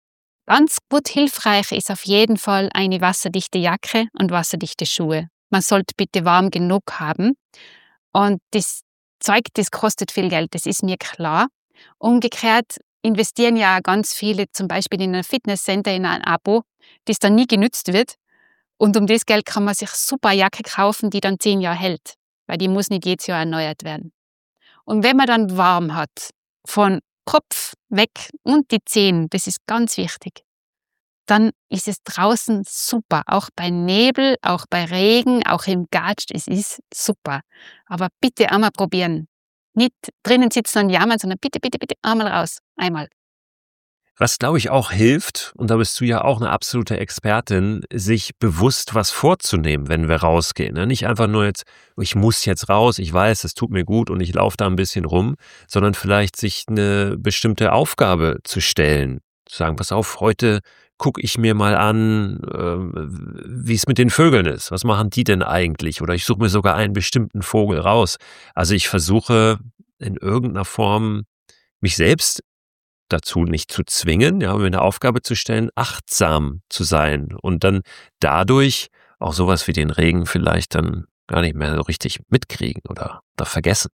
Ganz gut hilfreich ist auf jeden Fall eine wasserdichte Jacke und wasserdichte Schuhe. Man sollte bitte warm genug haben. Und das Zeug, das kostet viel Geld, das ist mir klar. Umgekehrt investieren ja ganz viele zum Beispiel in ein Fitnesscenter, in ein Abo, das dann nie genützt wird. Und um das Geld kann man sich super Jacke kaufen, die dann zehn Jahre hält, weil die muss nicht jedes Jahr erneuert werden. Und wenn man dann warm hat, von Kopf weg und die Zehen, das ist ganz wichtig, dann ist es draußen super. Auch bei Nebel, auch bei Regen, auch im Gatsch, es ist super. Aber bitte einmal probieren. Nicht drinnen sitzen und jammern, sondern bitte, bitte, bitte einmal raus. Einmal. Was, glaube ich, auch hilft, und da bist du ja auch eine absolute Expertin, sich bewusst was vorzunehmen, wenn wir rausgehen. Ne? Nicht einfach nur jetzt, ich muss jetzt raus, ich weiß, es tut mir gut und ich laufe da ein bisschen rum, sondern vielleicht sich eine bestimmte Aufgabe zu stellen. Zu sagen, pass auf, heute gucke ich mir mal an, äh, wie es mit den Vögeln ist. Was machen die denn eigentlich? Oder ich suche mir sogar einen bestimmten Vogel raus. Also ich versuche in irgendeiner Form mich selbst dazu nicht zu zwingen, ja, mir eine Aufgabe zu stellen, achtsam zu sein und dann dadurch auch sowas wie den Regen vielleicht dann gar nicht mehr so richtig mitkriegen oder, oder vergessen.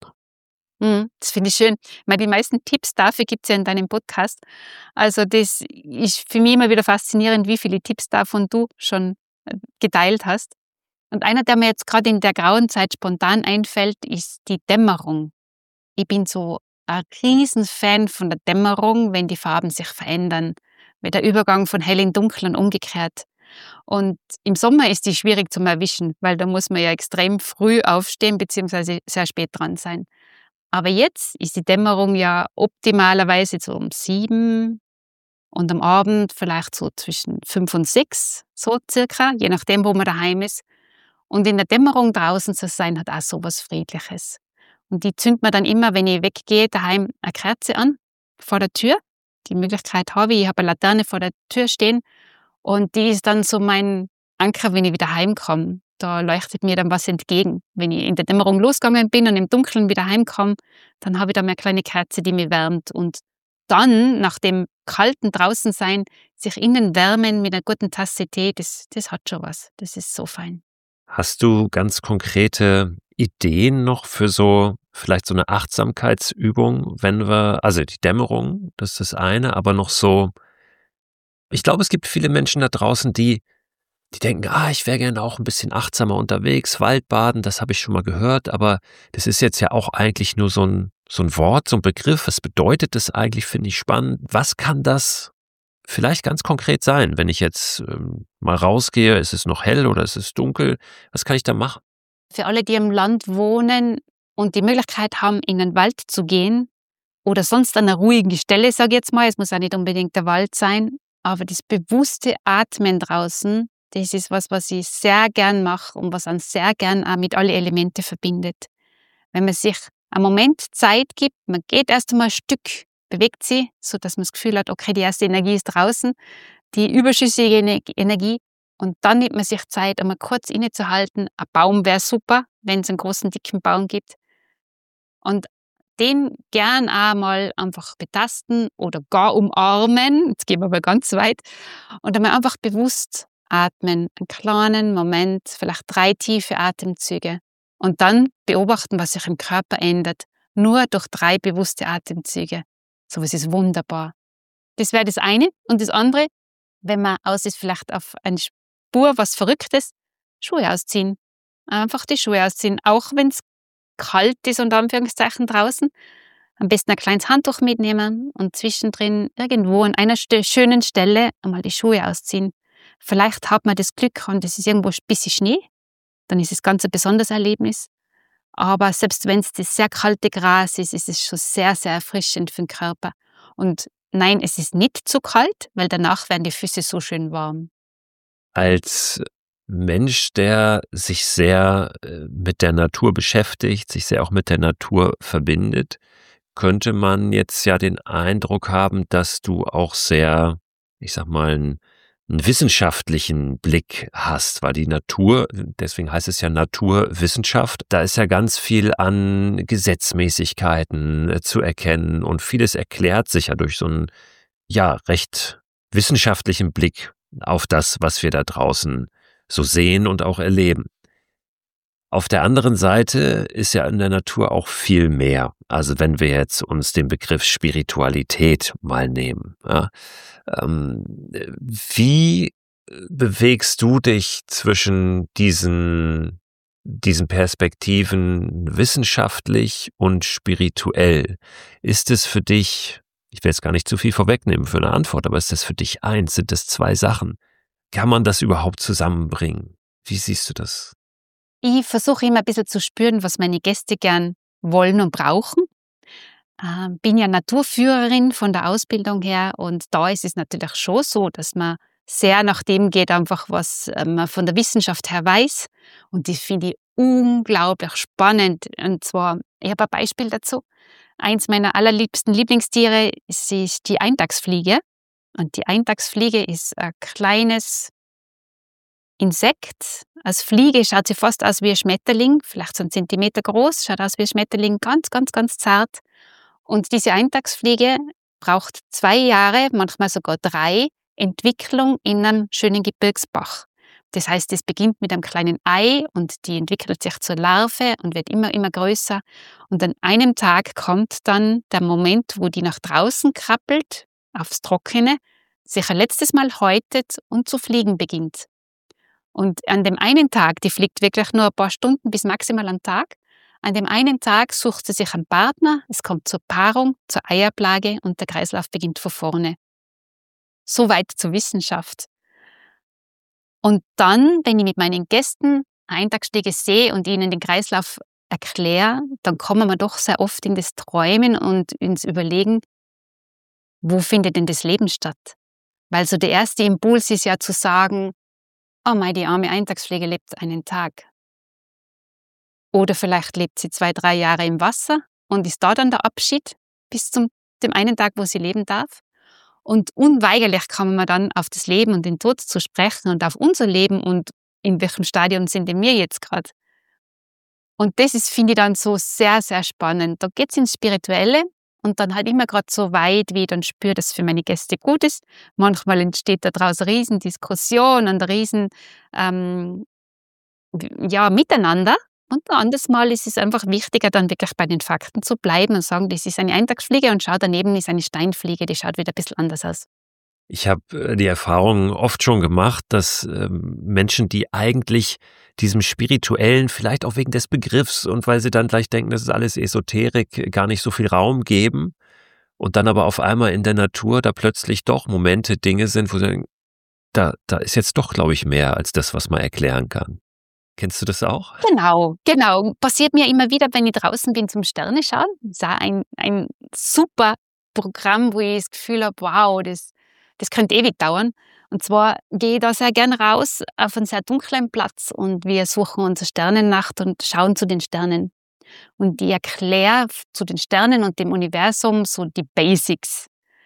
Das finde ich schön. Ich meine, die meisten Tipps dafür gibt es ja in deinem Podcast. Also das ist für mich immer wieder faszinierend, wie viele Tipps davon du schon geteilt hast. Und einer, der mir jetzt gerade in der grauen Zeit spontan einfällt, ist die Dämmerung. Ich bin so ein Riesenfan von der Dämmerung, wenn die Farben sich verändern, mit der Übergang von hell in dunkel und umgekehrt. Und im Sommer ist die schwierig zum Erwischen, weil da muss man ja extrem früh aufstehen bzw. sehr spät dran sein. Aber jetzt ist die Dämmerung ja optimalerweise so um sieben und am Abend vielleicht so zwischen fünf und sechs, so circa, je nachdem, wo man daheim ist. Und in der Dämmerung draußen zu sein, hat auch so was Friedliches. Und die zündet man dann immer, wenn ich weggehe, daheim eine Kerze an, vor der Tür. Die Möglichkeit habe ich, ich habe eine Laterne vor der Tür stehen und die ist dann so mein Anker, wenn ich wieder heimkomme. Da leuchtet mir dann was entgegen. Wenn ich in der Dämmerung losgegangen bin und im Dunkeln wieder heimkomme, dann habe ich da eine kleine Kerze, die mich wärmt. Und dann, nach dem kalten Draußensein, sich innen wärmen mit einer guten Tasse Tee, das, das hat schon was. Das ist so fein. Hast du ganz konkrete Ideen noch für so, vielleicht so eine Achtsamkeitsübung, wenn wir, also die Dämmerung, das ist das eine, aber noch so, ich glaube, es gibt viele Menschen da draußen, die Die denken, ah, ich wäre gerne auch ein bisschen achtsamer unterwegs, Waldbaden, das habe ich schon mal gehört, aber das ist jetzt ja auch eigentlich nur so ein, so ein Wort, so ein Begriff. Was bedeutet das eigentlich, finde ich spannend. Was kann das vielleicht ganz konkret sein, wenn ich jetzt ähm, mal rausgehe, ist es noch hell oder ist es dunkel? Was kann ich da machen? Für alle, die im Land wohnen und die Möglichkeit haben, in den Wald zu gehen oder sonst an einer ruhigen Stelle, sage ich jetzt mal, es muss auch nicht unbedingt der Wald sein, aber das bewusste Atmen draußen, das ist was, was ich sehr gern mache und was man sehr gern auch mit allen Elementen verbindet. Wenn man sich einen Moment Zeit gibt, man geht erst einmal ein Stück, bewegt sie, sodass man das Gefühl hat, okay, die erste Energie ist draußen, die überschüssige Energie, und dann nimmt man sich Zeit, einmal kurz innezuhalten. Ein Baum wäre super, wenn es einen großen, dicken Baum gibt. Und den gern auch mal einfach betasten oder gar umarmen, jetzt gehen wir aber ganz weit, und einmal einfach bewusst atmen, einen kleinen Moment, vielleicht drei tiefe Atemzüge und dann beobachten, was sich im Körper ändert. Nur durch drei bewusste Atemzüge. So was ist wunderbar. Das wäre das eine. Und das andere, wenn man aus ist, vielleicht auf eine Spur was Verrücktes, Schuhe ausziehen. Einfach die Schuhe ausziehen, auch wenn es kalt ist, unter Anführungszeichen draußen. Am besten ein kleines Handtuch mitnehmen und zwischendrin irgendwo an einer schönen Stelle einmal die Schuhe ausziehen. Vielleicht hat man das Glück und es ist irgendwo ein bisschen Schnee, dann ist es ganz ein besonderes Erlebnis. Aber selbst wenn es das sehr kalte Gras ist, ist es schon sehr, sehr erfrischend für den Körper. Und nein, es ist nicht zu kalt, weil danach werden die Füße so schön warm. Als Mensch, der sich sehr mit der Natur beschäftigt, sich sehr auch mit der Natur verbindet, könnte man jetzt ja den Eindruck haben, dass du auch sehr, ich sag mal, einen, einen wissenschaftlichen Blick hast, weil die Natur, deswegen heißt es ja Naturwissenschaft, da ist ja ganz viel an Gesetzmäßigkeiten zu erkennen und vieles erklärt sich ja durch so einen, ja, recht wissenschaftlichen Blick auf das, was wir da draußen so sehen und auch erleben. Auf der anderen Seite ist ja in der Natur auch viel mehr. Also wenn wir jetzt uns den Begriff Spiritualität mal nehmen. Ja, ähm, wie bewegst du dich zwischen diesen, diesen Perspektiven wissenschaftlich und spirituell? Ist es für dich, ich will jetzt gar nicht zu viel vorwegnehmen für eine Antwort, aber ist das für dich eins? Sind das zwei Sachen? Kann man das überhaupt zusammenbringen? Wie siehst du das? Ich versuche immer ein bisschen zu spüren, was meine Gäste gern wollen und brauchen. Ähm, bin ja Naturführerin von der Ausbildung her und da ist es natürlich schon so, dass man sehr nach dem geht, einfach was äh, man von der Wissenschaft her weiß. Und das finde ich unglaublich spannend. Und zwar, ich habe ein Beispiel dazu. Eins meiner allerliebsten Lieblingstiere ist ist die Eintagsfliege. Und die Eintagsfliege ist ein kleines Insekt. Als Fliege schaut sie fast aus wie ein Schmetterling, vielleicht so einen Zentimeter groß, schaut aus wie ein Schmetterling, ganz, ganz, ganz zart. Und diese Eintagsfliege braucht zwei Jahre, manchmal sogar drei, Entwicklung in einem schönen Gebirgsbach. Das heißt, es beginnt mit einem kleinen Ei und die entwickelt sich zur Larve und wird immer, immer größer. Und an einem Tag kommt dann der Moment, wo die nach draußen krabbelt, aufs Trockene, sich ein letztes Mal häutet und zu fliegen beginnt. Und an dem einen Tag, die fliegt wirklich nur ein paar Stunden bis maximal am Tag, an dem einen Tag sucht sie sich einen Partner, es kommt zur Paarung, zur Eiablage und der Kreislauf beginnt von vorne. Soweit zur Wissenschaft. Und dann, wenn ich mit meinen Gästen Eintagsfliege sehe und ihnen den Kreislauf erkläre, dann kommen wir doch sehr oft in das Träumen und ins Überlegen, wo findet denn das Leben statt? Weil so der erste Impuls ist ja zu sagen, oh mei, die arme Eintagsfliege lebt einen Tag. Oder vielleicht lebt sie zwei, drei Jahre im Wasser und ist da dann der Abschied bis zum dem einen Tag, wo sie leben darf. Und unweigerlich kommen wir dann auf das Leben und den Tod zu sprechen und auf unser Leben und in welchem Stadium sind denn wir jetzt gerade. Und das ist, finde ich, dann so sehr, sehr spannend. Da geht es ins Spirituelle und dann halt immer gerade so weit, wie ich dann spüre, dass es für meine Gäste gut ist. Manchmal entsteht daraus eine riesen Diskussion und ein riesen ähm, ja, Miteinander. Und ein anderes Mal ist es einfach wichtiger, dann wirklich bei den Fakten zu bleiben und sagen, das ist eine Eintagsfliege und schau, daneben ist eine Steinfliege, die schaut wieder ein bisschen anders aus. Ich habe äh, die Erfahrung oft schon gemacht, dass ähm, Menschen, die eigentlich diesem Spirituellen, vielleicht auch wegen des Begriffs und weil sie dann gleich denken, das ist alles Esoterik, gar nicht so viel Raum geben und dann aber auf einmal in der Natur da plötzlich doch Momente, Dinge sind, wo sie denken, da, da ist jetzt doch, glaube ich, mehr als das, was man erklären kann. Kennst du das auch? Genau, genau. Passiert mir immer wieder, wenn ich draußen bin zum Sterne schauen. Das ist auch ein, ein super Programm, wo ich das Gefühl habe, wow, das, das könnte ewig dauern. Und zwar gehe ich da sehr gern raus auf einen sehr dunklen Platz und wir suchen unsere Sternennacht und schauen zu den Sternen. Und ich erkläre zu den Sternen und dem Universum so die Basics.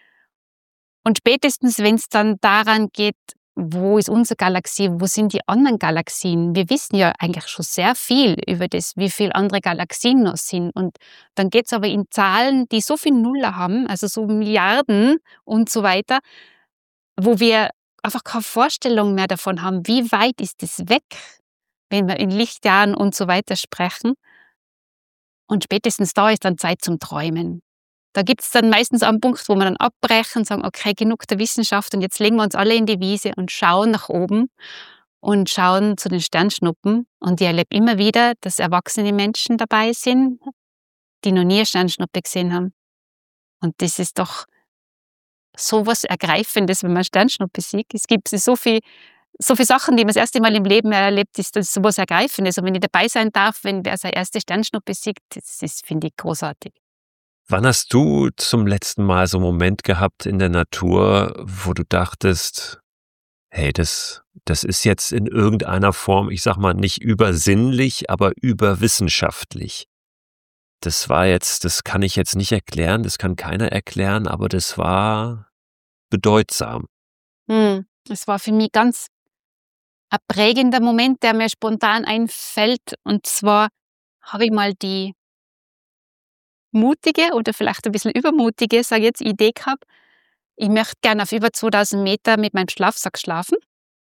Und spätestens, wenn es dann daran geht, wo ist unsere Galaxie, wo sind die anderen Galaxien? Wir wissen ja eigentlich schon sehr viel über das, wie viele andere Galaxien noch sind. Und dann geht es aber in Zahlen, die so viel Nuller haben, also so Milliarden und so weiter, wo wir einfach keine Vorstellung mehr davon haben, wie weit ist das weg, wenn wir in Lichtjahren und so weiter sprechen. Und spätestens da ist dann Zeit zum Träumen. Da gibt es dann meistens einen Punkt, wo wir dann abbrechen und sagen, okay, genug der Wissenschaft und jetzt legen wir uns alle in die Wiese und schauen nach oben und schauen zu den Sternschnuppen. Und ich erlebe immer wieder, dass erwachsene Menschen dabei sind, die noch nie eine Sternschnuppe gesehen haben. Und das ist doch so was Ergreifendes, wenn man eine Sternschnuppe sieht. Es gibt so viel So viele Sachen, die man das erste Mal im Leben erlebt, ist das so was Ergreifendes. Und wenn ich dabei sein darf, wenn wer seine erste Sternschnuppe sieht, das ist, finde ich, großartig. Wann hast du zum letzten Mal so einen Moment gehabt in der Natur, wo du dachtest, hey, das, das ist jetzt in irgendeiner Form, ich sag mal, nicht übersinnlich, aber überwissenschaftlich. Das war jetzt, das kann ich jetzt nicht erklären, das kann keiner erklären, aber das war bedeutsam. Hm. Es war für mich ganz ein prägender Moment, der mir spontan einfällt. Und zwar habe ich mal die mutige oder vielleicht ein bisschen übermutige, sage ich jetzt, Idee gehabt, ich möchte gerne auf über zweitausend Meter mit meinem Schlafsack schlafen,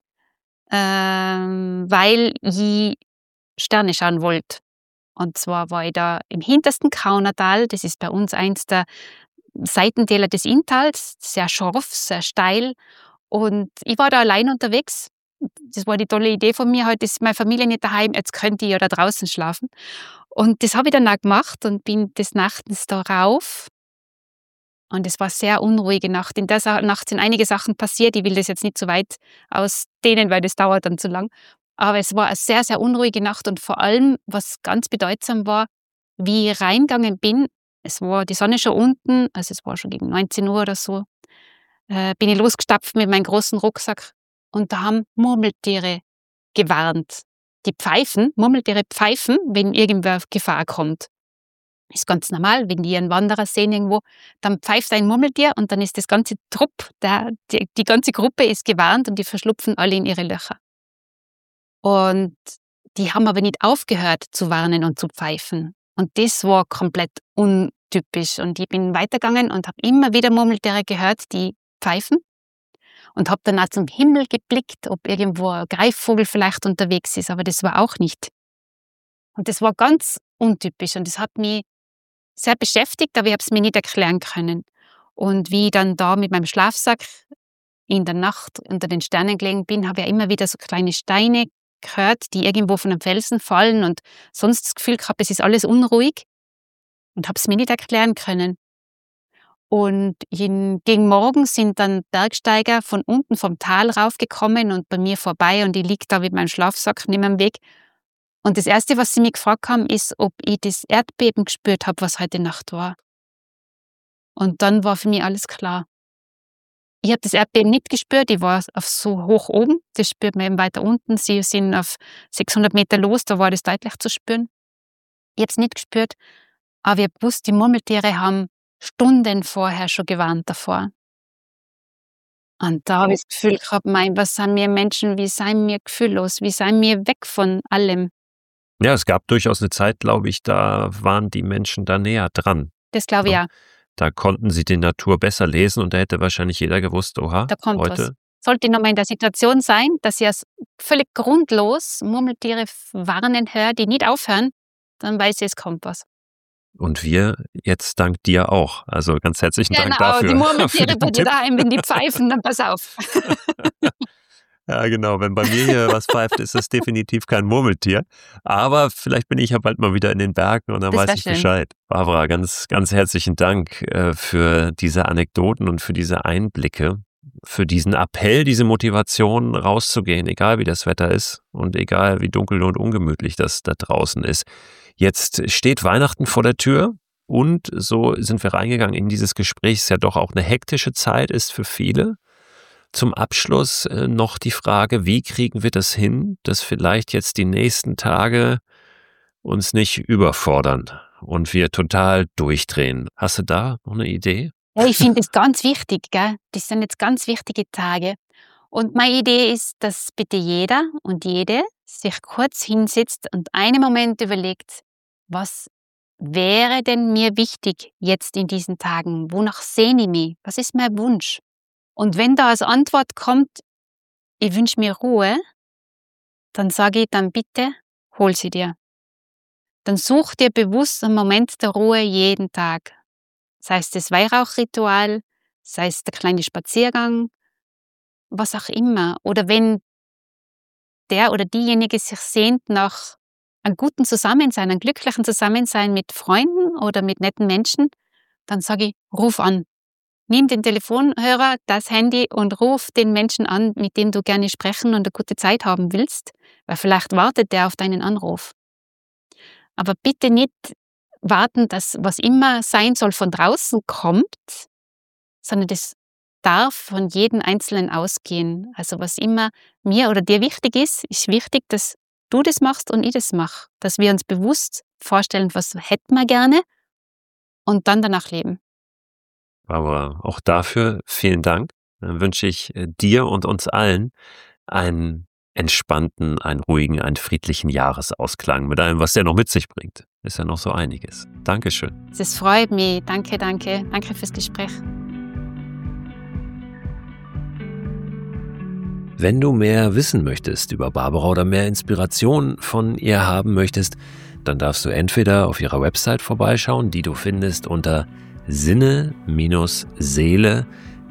ähm, weil ich Sterne schauen wollte. Und zwar war ich da im hintersten Kaunertal, das ist bei uns eins der Seitentäler des Inntals, sehr scharf, sehr steil. Und ich war da allein unterwegs. Das war die tolle Idee von mir, heute ist meine Familie nicht daheim, jetzt könnte ich ja da draußen schlafen. Und das habe ich dann auch gemacht und bin des Nachts da rauf. Und es war eine sehr unruhige Nacht. In der Nacht sind einige Sachen passiert. Ich will das jetzt nicht zu weit ausdehnen, weil das dauert dann zu lang. Aber es war eine sehr, sehr unruhige Nacht. Und vor allem, was ganz bedeutsam war, wie ich reingegangen bin, es war die Sonne schon unten, also es war schon gegen neunzehn Uhr oder so, äh, bin ich losgestapft mit meinem großen Rucksack. Und da haben Murmeltiere gewarnt. Die pfeifen, Murmeltiere pfeifen, wenn irgendwer auf Gefahr kommt. Ist ganz normal, wenn die einen Wanderer sehen irgendwo, dann pfeift ein Murmeltier und dann ist das ganze Trupp, der, die, die ganze Gruppe ist gewarnt und die verschlupfen alle in ihre Löcher. Und die haben aber nicht aufgehört zu warnen und zu pfeifen. Und das war komplett untypisch. Und ich bin weitergegangen und habe immer wieder Murmeltiere gehört, die pfeifen. Und habe dann auch zum Himmel geblickt, ob irgendwo ein Greifvogel vielleicht unterwegs ist, aber das war auch nicht. Und das war ganz untypisch und das hat mich sehr beschäftigt, aber ich habe es mir nicht erklären können. Und wie ich dann da mit meinem Schlafsack in der Nacht unter den Sternen gelegen bin, habe ich immer wieder so kleine Steine gehört, die irgendwo von einem Felsen fallen und sonst das Gefühl gehabt, es ist alles unruhig und habe es mir nicht erklären können. Und in, gegen Morgen sind dann Bergsteiger von unten vom Tal raufgekommen und bei mir vorbei und ich liege da mit meinem Schlafsack neben dem Weg. Und das Erste, was sie mich gefragt haben, ist, ob ich das Erdbeben gespürt habe, was heute Nacht war. Und dann war für mich alles klar. Ich habe das Erdbeben nicht gespürt, ich war auf so hoch oben, das spürt man eben weiter unten. Sie sind auf sechshundert Meter los, da war das deutlich zu spüren. Ich habe es nicht gespürt, aber ich habe gewusst, die Murmeltiere haben Stunden vorher schon gewarnt davor. Und da habe ich das Gefühl gehabt, mein, was sind wir Menschen, wie seien wir gefühllos, wie seien wir weg von allem. Ja, es gab durchaus eine Zeit, glaube ich, da waren die Menschen da näher dran. Das glaube ich Ja. auch. Da konnten sie die Natur besser lesen und da hätte wahrscheinlich jeder gewusst, oha, Da kommt heute. was. Sollte ich nochmal in der Situation sein, dass ich als völlig grundlos Murmeltiere warnen höre, die nicht aufhören, dann weiß ich, es kommt was. Und wir jetzt dank dir auch. Also ganz herzlichen Dank Genau, dafür. die Murmeltiere für den bei dir Tipp. daheim, wenn die pfeifen, dann pass auf. Ja, genau. Wenn bei mir hier was pfeift, ist es definitiv kein Murmeltier. Aber vielleicht bin ich ja bald mal wieder in den Bergen und dann Das weiß wär ich schön. Bescheid. Barbara, ganz, ganz herzlichen Dank äh, für diese Anekdoten und für diese Einblicke, für diesen Appell, diese Motivation rauszugehen, egal wie das Wetter ist und egal wie dunkel und ungemütlich das da draußen ist. Jetzt steht Weihnachten vor der Tür. Und so sind wir reingegangen in dieses Gespräch. Es ist ja doch auch eine hektische Zeit, ist für viele. Zum Abschluss äh, noch die Frage, wie kriegen wir das hin, dass vielleicht jetzt die nächsten Tage uns nicht überfordern und wir total durchdrehen. Hast du da noch eine Idee? Ja, ich finde das ganz wichtig, gell? Das sind jetzt ganz wichtige Tage. Und meine Idee ist, dass bitte jeder und jede sich kurz hinsetzt und einen Moment überlegt, was wäre denn mir wichtig jetzt in diesen Tagen? Wonach sehne ich mich? Was ist mein Wunsch? Und wenn da als Antwort kommt, ich wünsche mir Ruhe, dann sage ich, dann bitte, hol sie dir. Dann such dir bewusst einen Moment der Ruhe jeden Tag. Sei es das Weihrauchritual, sei es der kleine Spaziergang, was auch immer. Oder wenn der oder diejenige sich sehnt nach einem guten Zusammensein, einem glücklichen Zusammensein mit Freunden oder mit netten Menschen, dann sage ich, ruf an. Nimm den Telefonhörer, das Handy und ruf den Menschen an, mit dem du gerne sprechen und eine gute Zeit haben willst, weil vielleicht wartet der auf deinen Anruf. Aber bitte nicht warten, dass was immer sein soll von draußen kommt, sondern das darf von jedem Einzelnen ausgehen. Also was immer mir oder dir wichtig ist, ist wichtig, dass du das machst und ich das mache. Dass wir uns bewusst vorstellen, was hätten wir gerne und dann danach leben. Aber auch dafür vielen Dank. Dann wünsche ich dir und uns allen einen entspannten, einen ruhigen, einen friedlichen Jahresausklang mit allem, was der noch mit sich bringt. Ist ja noch so einiges. Dankeschön. Das freut mich. Danke, danke. Danke fürs Gespräch. Wenn du mehr wissen möchtest über Barbara oder mehr Inspiration von ihr haben möchtest, dann darfst du entweder auf ihrer Website vorbeischauen, die du findest unter sinne seele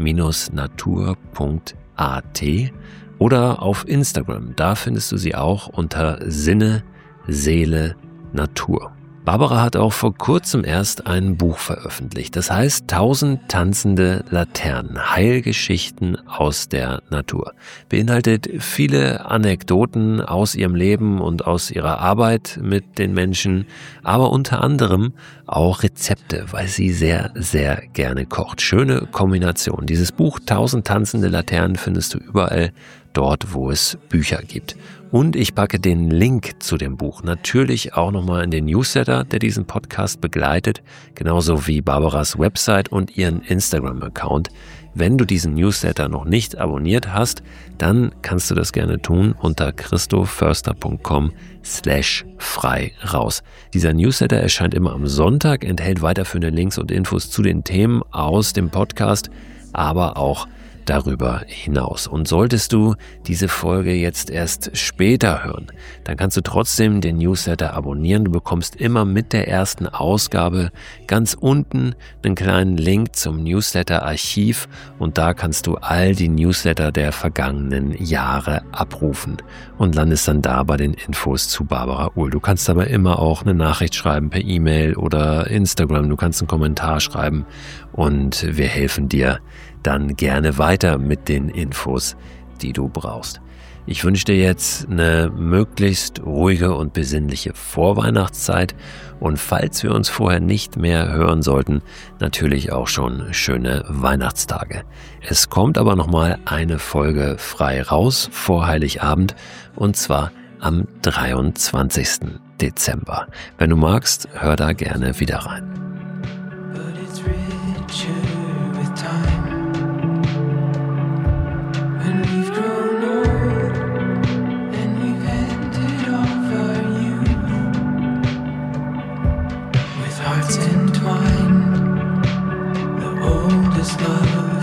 natur punkt a t, oder auf Instagram, da findest du sie auch unter Sinne, Seele, Natur. Barbara hat auch vor kurzem erst ein Buch veröffentlicht. Das heißt Tausend tanzende Laternen, Heilgeschichten aus der Natur. Beinhaltet viele Anekdoten aus ihrem Leben und aus ihrer Arbeit mit den Menschen, aber unter anderem auch Rezepte, weil sie sehr, sehr gerne kocht. Schöne Kombination. Dieses Buch Tausend tanzende Laternen findest du überall dort, wo es Bücher gibt. Und ich packe den Link zu dem Buch natürlich auch nochmal in den Newsletter, der diesen Podcast begleitet, genauso wie Barbaras Website und ihren Instagram-Account. Wenn du diesen Newsletter noch nicht abonniert hast, dann kannst du das gerne tun unter christoförster punkt com slash frei raus. Dieser Newsletter erscheint immer am Sonntag, enthält weiterführende Links und Infos zu den Themen aus dem Podcast, aber auch darüber hinaus. Und solltest du diese Folge jetzt erst später hören, dann kannst du trotzdem den Newsletter abonnieren. Du bekommst immer mit der ersten Ausgabe ganz unten einen kleinen Link zum Newsletter-Archiv und da kannst du all die Newsletter der vergangenen Jahre abrufen und landest dann da bei den Infos zu Barbara Uhl. Du kannst aber immer auch eine Nachricht schreiben per E-Mail oder Instagram. Du kannst einen Kommentar schreiben und wir helfen dir dann gerne weiter mit den Infos, die du brauchst. Ich wünsche dir jetzt eine möglichst ruhige und besinnliche Vorweihnachtszeit und falls wir uns vorher nicht mehr hören sollten, natürlich auch schon schöne Weihnachtstage. Es kommt aber nochmal eine Folge frei raus vor Heiligabend und zwar am dreiundzwanzigsten Dezember. Wenn du magst, hör da gerne wieder rein. Hearts entwined, the oldest love